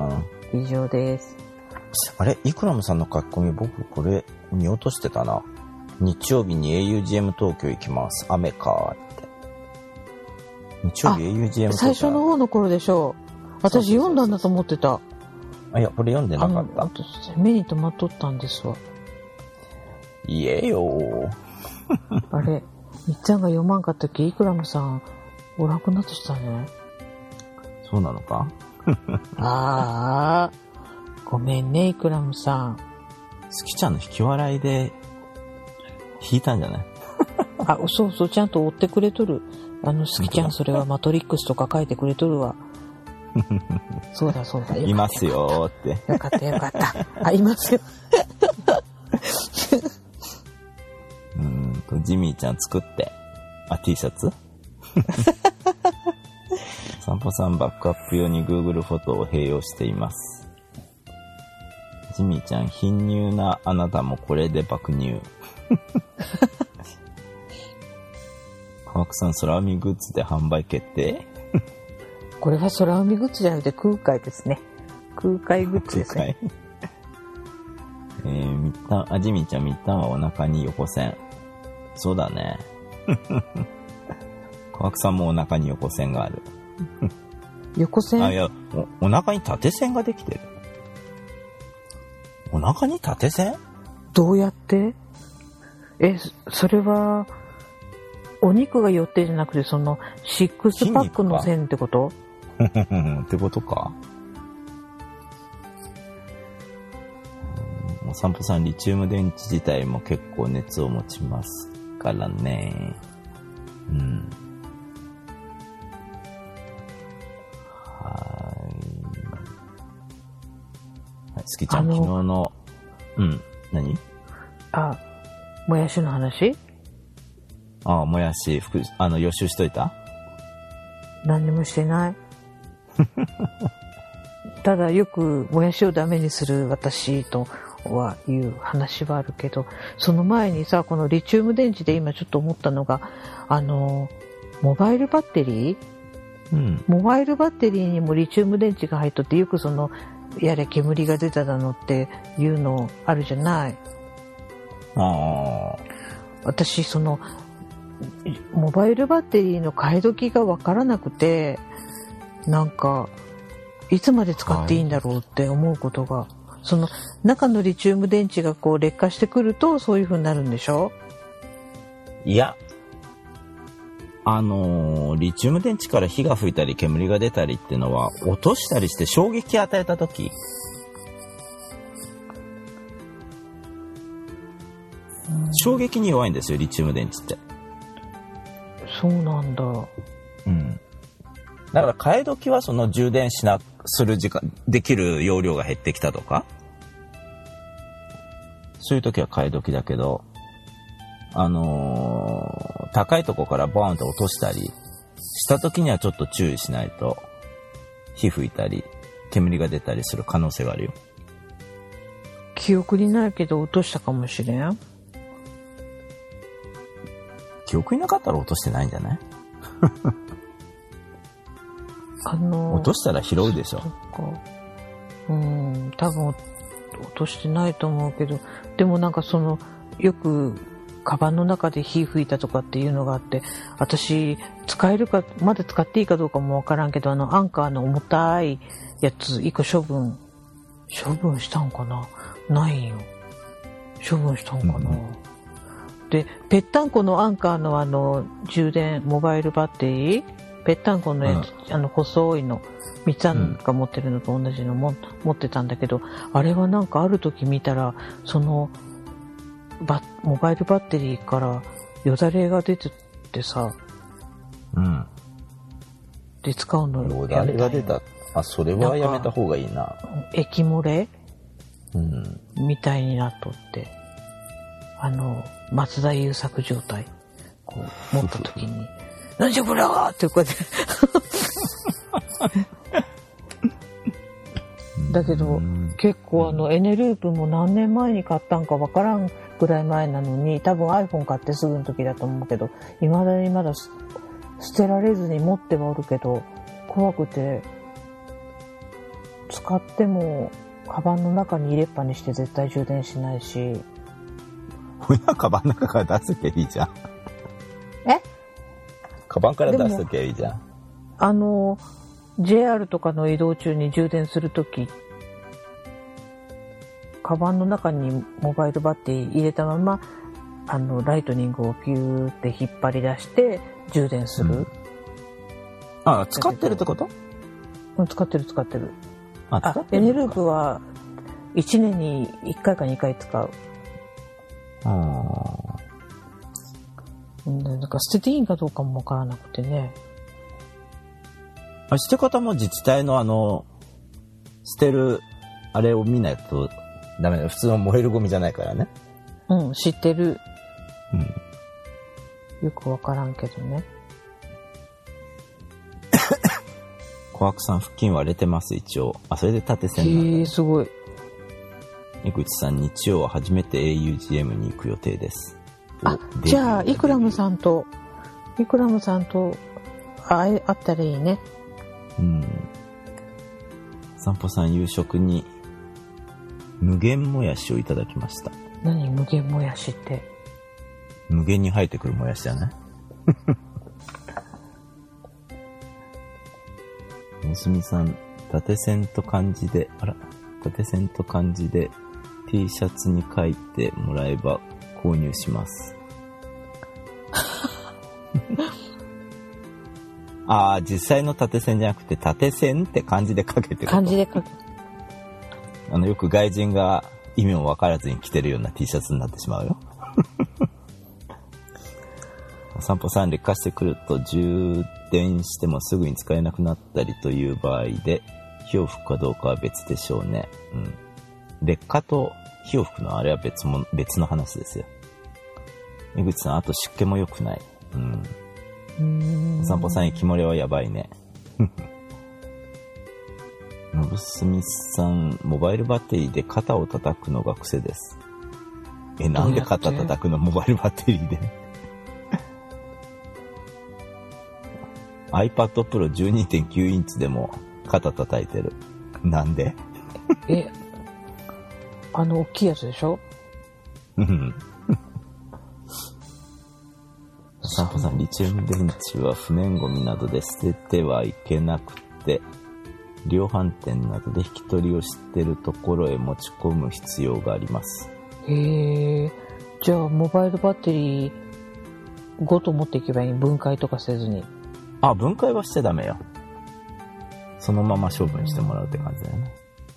以上です。 あれ、イクラムさんの書き込み僕これ見落としてたな。 日曜日に augm 東京行きます。雨かって。日曜日 augm 東京。 最初の方の頃でしょう。私読んだんだと思ってた。 いや、これ読んでなかった。 目に留まっとったんですわ。 言えよあれ、みっちゃんが読まんかった時、イクラムさん、おらんくなってしたね。 そうなのかああ、ごめんね、イクラムさん。 スキちゃんの引き笑いで、引いたんじゃないあ、そうそう、ちゃんと追ってくれとる。スキちゃん、それはマトリックスとか書いてくれとるわ。そうだそうだ。 いますよーって。 よかったよかった。あ、いますよ。 ジミーちゃん作って。T シャツ散歩さんバックアップ用に Google フォトを併用しています。ジミーちゃん、貧乳なあなたもこれで爆乳。川久さん、空海グッズで販売決定これは空海グッズじゃなくて空海ですね。空海グッズですね。 ジミーちゃん、みったんはお腹に横線。そうだね。川久さんもお腹に横線がある。 横線？ いや、お腹に縦線ができてる。お腹に縦線？ どうやって？それは、お肉が寄ってじゃなくて、その、シックスパックの線ってこと？ ってことか。お散歩さん、リチウム電池自体も結構熱を持ちますからね。スキちゃん、昨日の、何？ もやしの話？ もやし、予習しといた？ 何にもしてない。ただよくもやしをダメにする私とはいう話はあるけど、その前にさ、このリチウム電池で今ちょっと思ったのが、モバイルバッテリー？モバイルバッテリーにもリチウム電池が入っとって、よくその、やれ煙が出ただのっていうのあるじゃない。私、その、モバイルバッテリーの替え時がわからなくて、なんか、いつまで使っていいんだろうって思うことが、その中のリチウム電池がこう劣化してくるとそういう風になるんでしょ？ いや、リチウム電池から火が吹いたり煙が出たりっていうのは、落としたりして衝撃与えた時、衝撃に弱いんですよ、リチウム電池って。 そうなんだ。 だから替え時はその充電する時間、できる容量が減ってきたとか、そういう時は替え時だけど、高いとこからボーンと落としたりした時にはちょっと注意しないと、火吹いたり煙が出たりする可能性があるよ。 記憶にないけど落としたかもしれん。 記憶になかったら落としてないんじゃない？落としたら拾うでしょ。 多分落としてないと思うけど、でもなんかそのよくカバンの中で火吹いたとかっていうのがあって、私使えるかまだ使っていいかどうかもわからんけど、アンカーの重たいやつ一個処分したんかな？ないよ。処分したんかな？で、ぺったんこのアンカーの充電モバイルバッテリー、ぺったんこのやつ、細いの、みっちゃんが持ってるのと同じの持ってたんだけど、あれはなんかある時見たら、その、モバイルバッテリーからよだれが出ててさ、で使うのよだれが出た。それはやめた方がいいな。 液漏れ、みたいになっとって、松田優作状態、こう、持った時に、なんじゃこらーってこうやって。だけど、結構エネループも何年前に買ったんかわからんぐらい前なのに、多分 iPhone 買ってすぐの時だと思うけど、未だにまだ捨てられずに持ってはおるけど、怖くて、使っても、カバンの中に入れっぱにして絶対充電しないし、 親カバンの中から出すときゃいいじゃん。カバンから出すときゃいいじゃん。 JR とかの移動中に充電するとき、カバンの中にモバイルバッテリー入れたまま、ライトニングをピューって引っ張り出して充電する。 あ、使ってるってこと？ 使ってる。 使ってるエネループは1年に1回か2回使う。なんか捨てていいんかどうかもわからなくてね。 捨て方も自治体の捨てるあれを見ないとダメだよ。普通の燃えるゴミじゃないからね。 うん、知ってる。よくわからんけどね。 小悪さん付近割れてます一応。それで縦線なんだ。 すごい。 江口さん日曜は初めて augm に行く予定です。 じゃあイクラムさんと会ったらいいね。 散歩さん夕食に無限もやしをいただきました。 何無限もやしって？ 無限に生えてくるもやしじゃない？娘さん、縦線と漢字で T シャツに書いてもらえば購入します。実際の縦線じゃなくて縦線って漢字で書けてる。 漢字で書け。 よく外人が意味も分からずに着てるような T シャツになってしまうよ。散歩さん、劣化してくると充電してもすぐに使えなくなったりという場合で火を吹くかどうかは別でしょうね。劣化と火を吹くのはあれは別の話ですよ。江口さん、あと湿気も良くない。散歩さん、液漏れはやばいね。のぶすみさん、モバイルバッテリーで肩を叩くのが癖です。なんで肩叩くの？モバイルバッテリーで。iPad Pro 12.9 インチでも肩叩いてる。なんで？ 大きいやつでしょ？ 散歩さん、リチウム電池は不燃ゴミなどで捨ててはいけなくて、量販店などで引き取りをしているところへ持ち込む必要があります。 じゃあモバイルバッテリーごと持っていけばいい？分解とかせずに。 分解はしちゃダメよ。そのまま処分してもらうって感じだよね。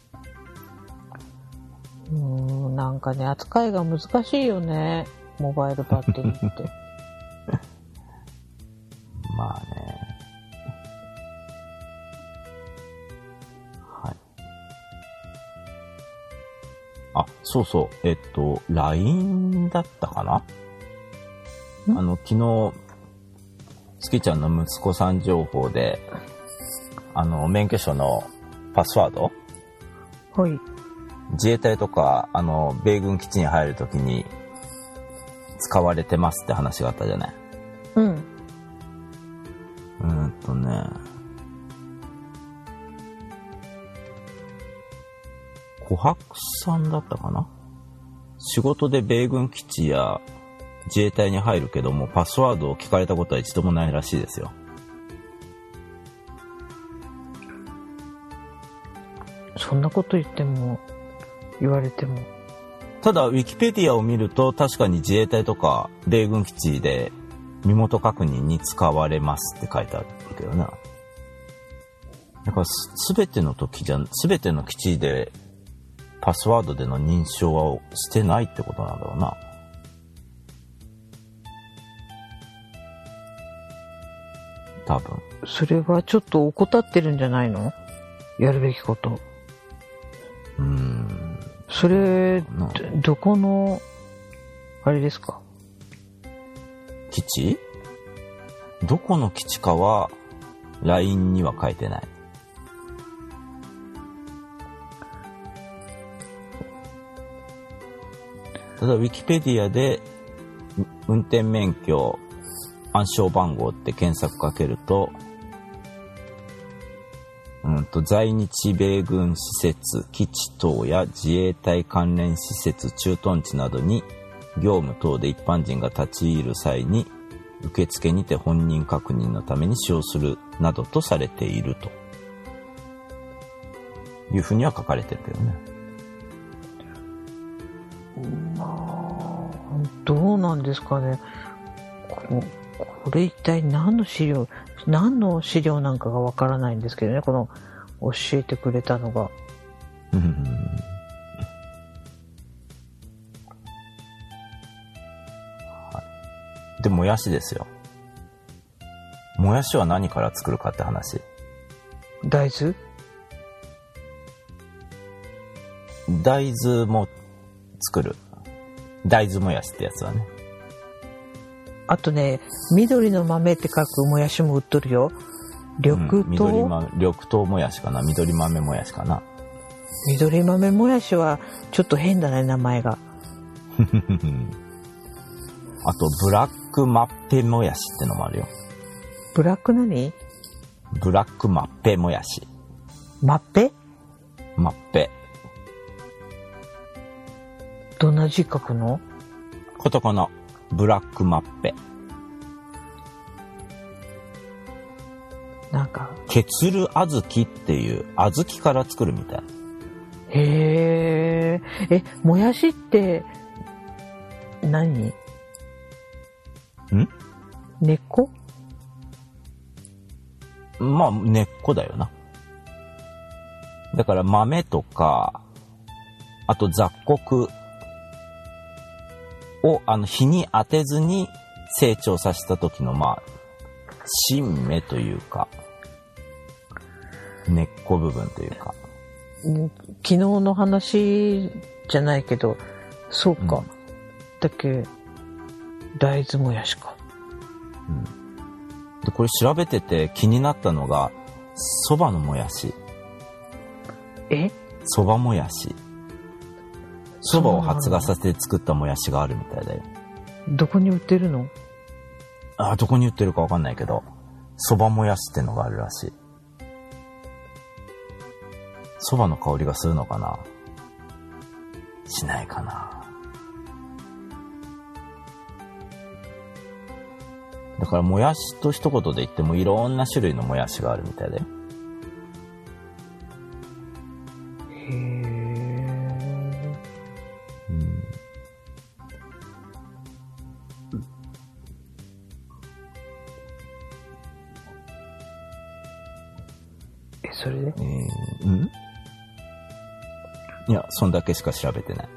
なんかね、扱いが難しいよね、モバイルバッテリーって。 まあね。はい。そうそう。LINE だったかな？昨日、月ちゃんの息子さん情報で、免許証のパスワード？ はい。 自衛隊とか、米軍基地に入るときに使われてますって話があったじゃない？琥珀さんだったかな？仕事で米軍基地や自衛隊に入るけども、パスワードを聞かれたことは一度もないらしいですよ。 そんなこと言われても。 ただ、ウィキペディアを見ると、確かに自衛隊とか米軍基地で身元確認に使われますって書いてあるけどな。だから、すべての基地でパスワードでの認証はしてないってことなんだろうな。多分。 それはちょっと怠ってるんじゃないの？やるべきこと。それ、どこの、あれですか？ 基地？どこの基地かは、LINE には書いてない。ただ、ウィキペディアで、運転免許、暗証番号って検索かけると、在日米軍施設、基地等や自衛隊関連施設、駐屯地などに業務等で一般人が立ち入る際に受付にて本人確認のために使用するなどとされているというふうには書かれてるけどね。 どうなんですかね。これ一体何の資料なんかがわからないんですけどね、この教えてくれたのが。 で、もやしですよ。もやしは何から作るかって話。 大豆？ 大豆も作る。大豆もやしってやつはね。 あとね、緑の豆って書くもやしも売っとるよ。緑豆もやしかな、緑豆もやしかな。 緑豆もやしはちょっと変だね、名前が。 あとブラックマッペもやしってのもあるよ。 ブラック何？ ブラックマッペもやし。 マッペ？ マッペ。 どんな字書くの？ カタカナ。ブラックマッペ。 なんかケツル小豆っていう小豆から作るみたい。 へえ。もやしって何？根っこ？ まあ根っこだよな。だから豆とか、あと雑穀を日に当てずに成長させた時の新芽というか根っこ部分というか。 昨日の話じゃないけど、そうか。だけ大豆もやしか。 でこれ調べてて気になったのがそばのもやし。そばもやし。そばを発芽させて作ったもやしがあるみたいだよ。 どこに売ってるの？ どこに売ってるかわかんないけど、そばもやしってのがあるらしい。そばの香りがするのかな？しないかな？だからもやしと一言で言ってもいろんな種類のもやしがあるみたいだよ。 それで？ いや、そんだけしか調べてない。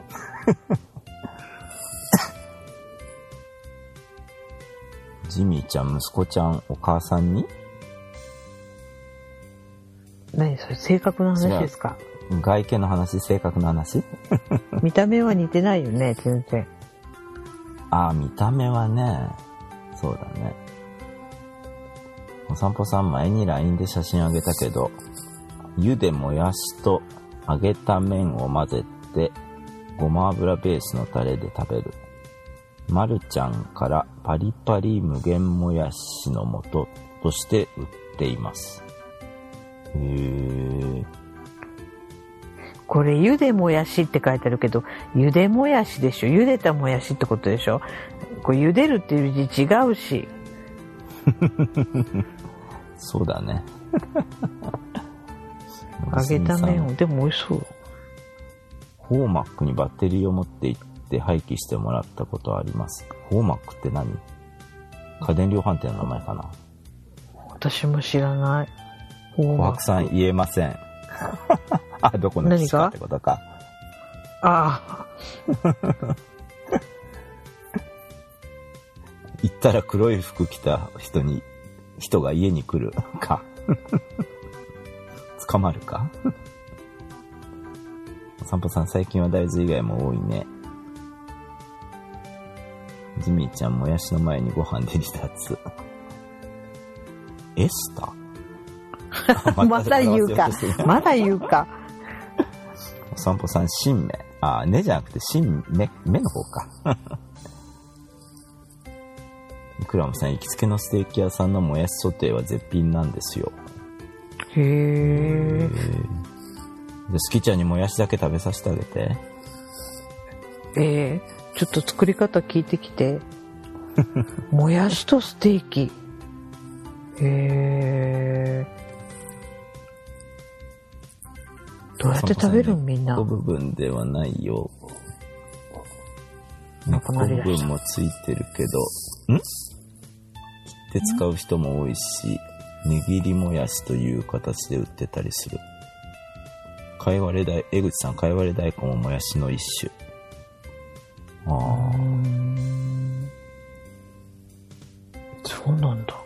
ジミーちゃん、息子ちゃん、お母さんに？ 何それ、性格の話ですか？ 外見の話、性格の話？ 見た目は似てないよね、全然。 見た目はね、そうだね。お散歩さん前に LINE で写真あげたけど、湯でもやしと揚げた麺を混ぜてごま油ベースのタレで食べる。まるちゃんからパリパリ無限もやしの素として売っています。 これゆでもやしって書いてあるけど、ゆでもやしでしょ。ゆでたもやしってことでしょ。これゆでるっていう字違うし。 そうだね。 揚げた麺を、でも美味しそう。 ホーマックにバッテリーを持って行って廃棄してもらったことはあります。ホーマックって何？家電量販店の名前かな？ 私も知らない。 琥珀さん言えません。どこの口かってことか。行ったら黒い服着た人が家に来るか。捕まるか。お散歩さん、最近は大豆以外も多いね。ジミーちゃん、もやしの前にご飯で離脱。エスタまた言うか。まだ言うか。 お散歩さん、新芽。根じゃなくて新芽の方か。クラムさん、行きつけのステーキ屋さんのもやしソテーは絶品なんですよ。 へー。 で、スキちゃんにもやしだけ食べさせてあげて。 ちょっと作り方聞いてきて。もやしとステーキ。どうやって食べるんみんな。 根っこ部分ではないよ。根っこ部分もついてるけど、切って使う人も多いし、ねぎりもやしという形で売ってたりする。江口さん、かいわれ大根ももやしの一種。 そうなんだ。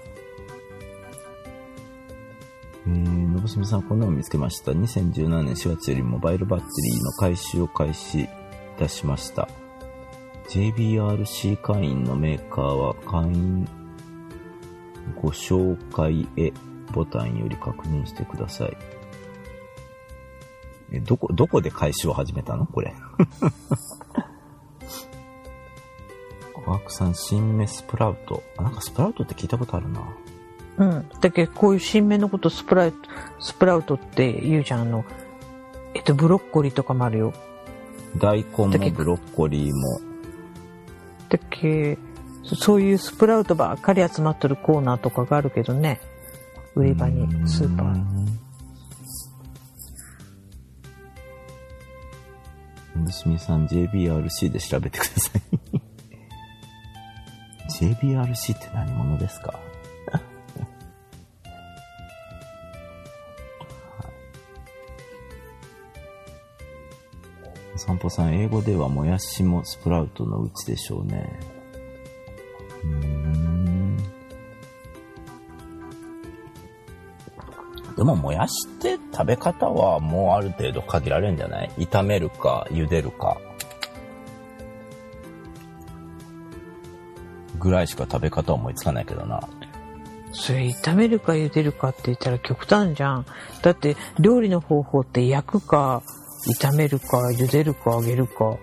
のぶすみさん、こんなの見つけました。2017年4月よりモバイルバッテリーの回収を開始いたしました。JBRC 会員のメーカーは会員ご紹介へボタンより確認してください。どこで回収を始めたのこれ。ワークさん、新芽スプラウト。なんかスプラウトって聞いたことあるな。 だけどこういう新芽のことスプラウトって言うじゃん。ブロッコリーとかもあるよ。 大根もブロッコリーも。 だけそういうスプラウトばっかり集まってるコーナーとかがあるけどね。売り場に、スーパー。 むすみさん、JBRC で調べてください。JBRC って何者ですか？お散歩さん、英語ではもやしもスプラウトのうちでしょうね。でももやしって食べ方はもうある程度限られるんじゃない？炒めるか茹でるかぐらいしか食べ方思いつかないけどな。 それ炒めるか茹でるかって言ったら極端じゃん。だって料理の方法って焼くか炒めるか茹でるか揚げるか。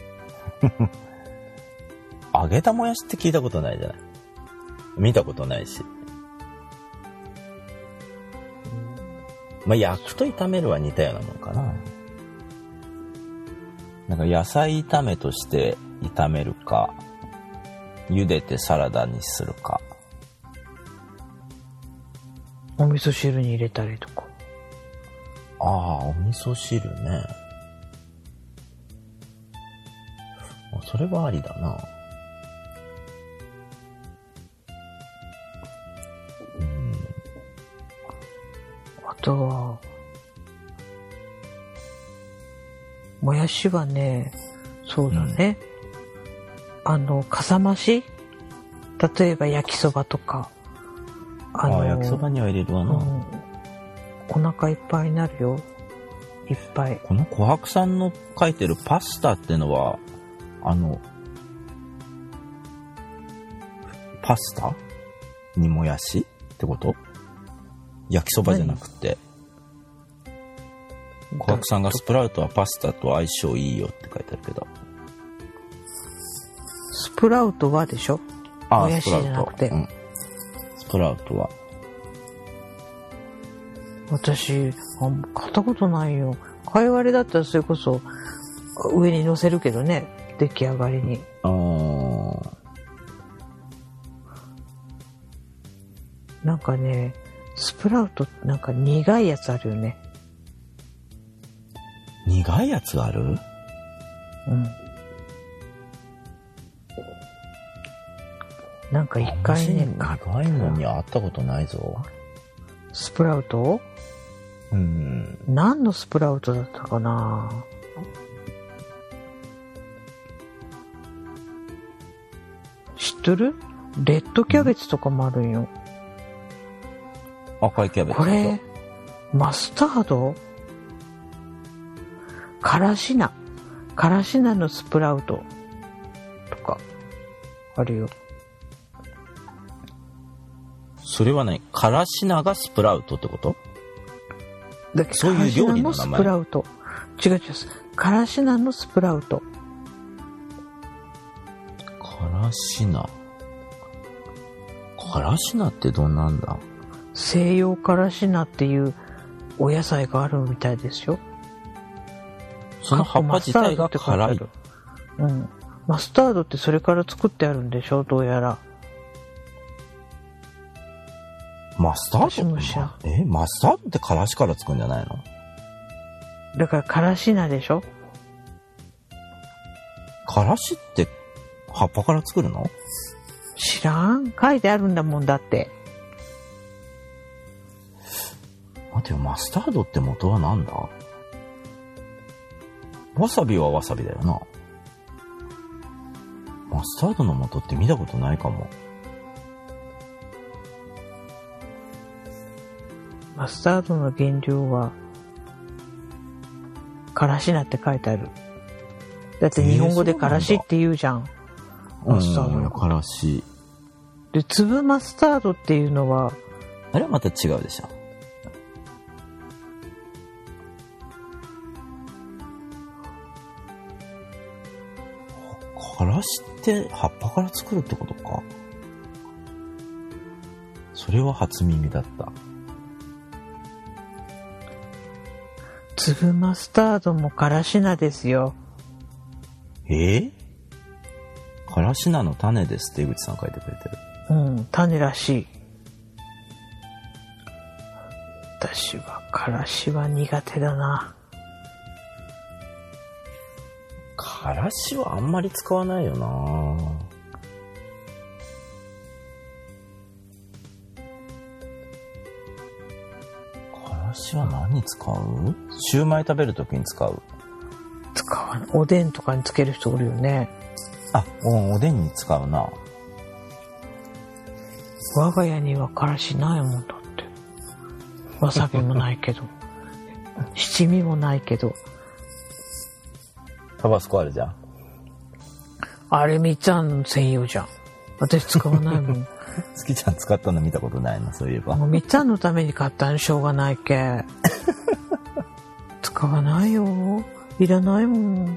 揚げたもやしって聞いたことないじゃない。見たことないし。焼くと炒めるは似たようなもんかな。なんか野菜炒めとして炒めるか、茹でてサラダにするか。 お味噌汁に入れたりとか。 お味噌汁ね。それはありだな。 あとはもやしはね、そうだね、かさ増し、例えば焼きそばとか、 焼きそばには入れるわな。 お腹いっぱいになるよ。いっぱい。 この琥珀さんの書いてるパスタってのはパスタにもやしってこと？焼きそばじゃなくて。琥珀さんがスプラウトはパスタと相性いいよって書いてあるけど。 スプラウトはでしょ？もやしじゃなくて。 スプラウトは。 私、買ったことないよ。かいわれだったらそれこそ上に乗せるけどね、出来上がりに。なんかね、スプラウトなんか苦いやつあるよね。 苦いやつがある？ なんか一回ね、 苦いのに会ったことないぞ。 スプラウト？何のスプラウトだったかな。知ってる？レッドキャベツとかもあるんよ。 赤いキャベツ。 これマスタード？からし菜のスプラウトとかあるよ。 それはね、からし菜がスプラウトってこと？ だけどそういう料理の名前。スプラウト。違う。からし菜のスプラウト。 からし菜。からし菜ってどんなんだ？ 西洋からし菜っていうお野菜があるみたいですよ。 その葉っぱ自体が辛い。 マスタードってそれから作ってあるんでしょ、どうやら。 マスタ私ードも知らん。 マスタードってからしから作るんじゃないの？ だからからし菜でしょ。 からしって葉っぱから作るの？ 知らん、書いてあるんだもんだって。 待てよ、マスタードって元はなんだ？わさびはわさびだよな。マスタードの元って見たことないかも。 マスタードの原料はからし菜って書いてある。だって日本語でからしって言うじゃん。マスタードのからし。 で、粒マスタードっていうのは、 あれはまた違うでしょ。からしって葉っぱから作るってことか。それは初耳だった。 粒マスタードもからし菜ですよ。 からし菜の種ですって江口さん書いてくれてる。 うん、種らしい。私はからしは苦手だな。 からしはあんまり使わないよな。からしは何に使う？シューマイ食べるときに使う。 使わない。おでんとかにつける人おるよね。 あ、おでんに使うな。 我が家にはからしないもんだって。わさびもないけど。七味もないけど。 タバスコあるじゃん。 あれみっちゃんの専用じゃん。私使わないもん。 好きちゃん使ったの見たことないな、そういえば。 もうみっちゃんのために買ったんしょうがないけ。使わないよ。いらないもん。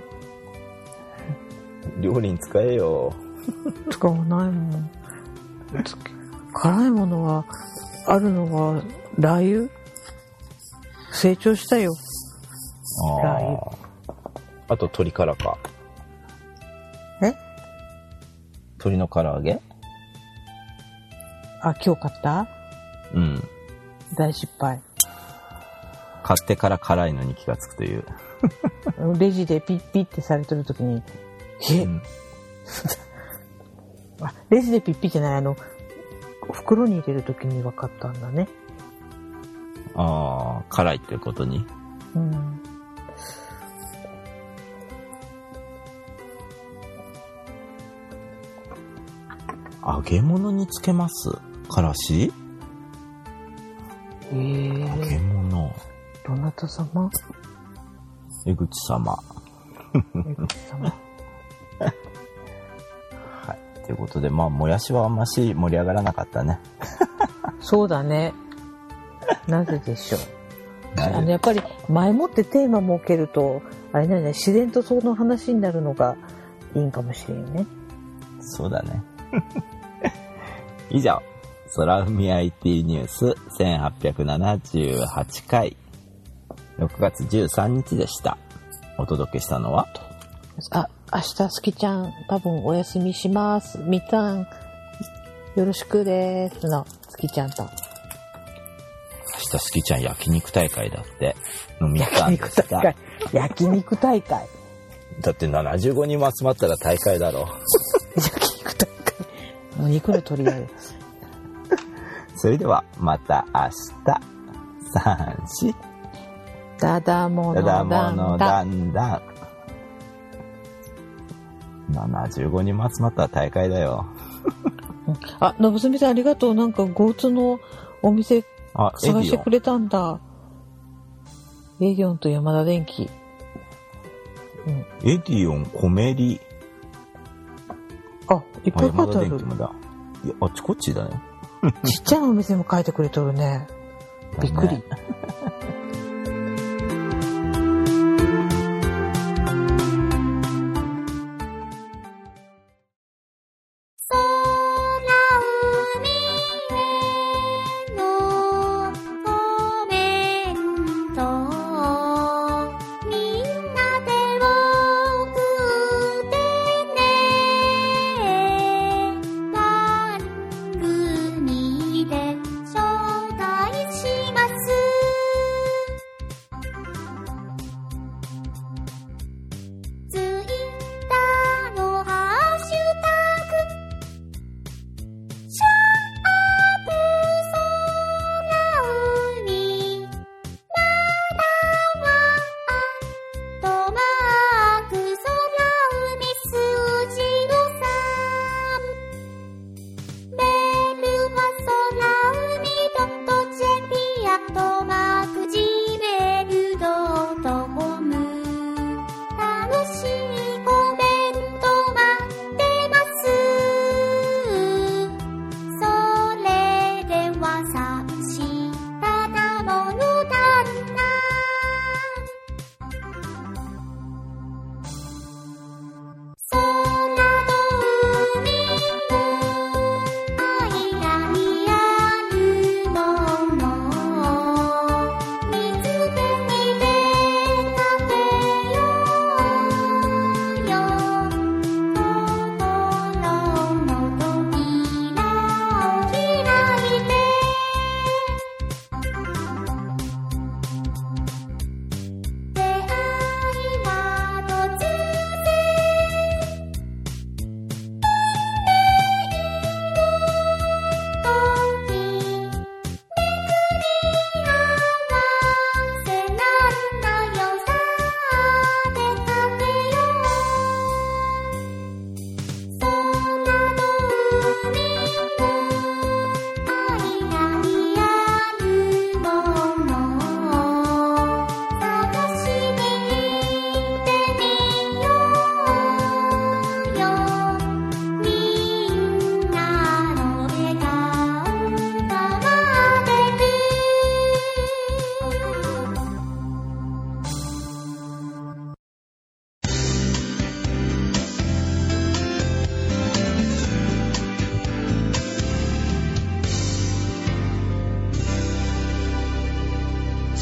料理に使えよ。 使わないもん。辛いものはあるのはラー油。成長したよ。ラー油。 あと鶏からか。鶏の唐揚げ？ あ、今日買った？ うん。 大失敗。 買ってから辛いのに気がつくという。 レジでピッピッってされてるときに、あ、レジでピッピッじゃない、袋に入れるときに分かったんだね。 ああ、辛いっていうことに。 うん。 揚げ物につけます？からし？揚げ物。 どなた様？ 江口様。 江口様。 はい。ということで、もやしはあんまし盛り上がらなかったね。 そうだね。なぜでしょう。やっぱり前もってテーマ設けると、あれなんだね、自然とその話になるのがいいんかもしれんね。 そうだね。以上、空海 IT ニュース1878回、6月13日でした。お届けしたのは、 明日すきちゃん多分お休みします。みっちゃんよろしくですのすきちゃんと。 明日すきちゃん焼肉大会だってのみたんですが。 焼肉大会。 だって75人も集まったら大会だろう。 焼肉大会。もう肉の取り合いです。 それではまた明日。3、4。 だだものだんだん。 75人も集まったら大会だよ。 あ、のぶすみさんありがとう。なんかゴーツのお店探してくれたんだ。エディオンと山田電機。 うん、エディオン、コメリ。 あ、いっぱい書いてある。 山田電機もだ。いや、あっちこっちだよ。 ちっちゃなお店も書いてくれとるね。びっくり。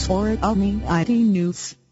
or Omni ID News.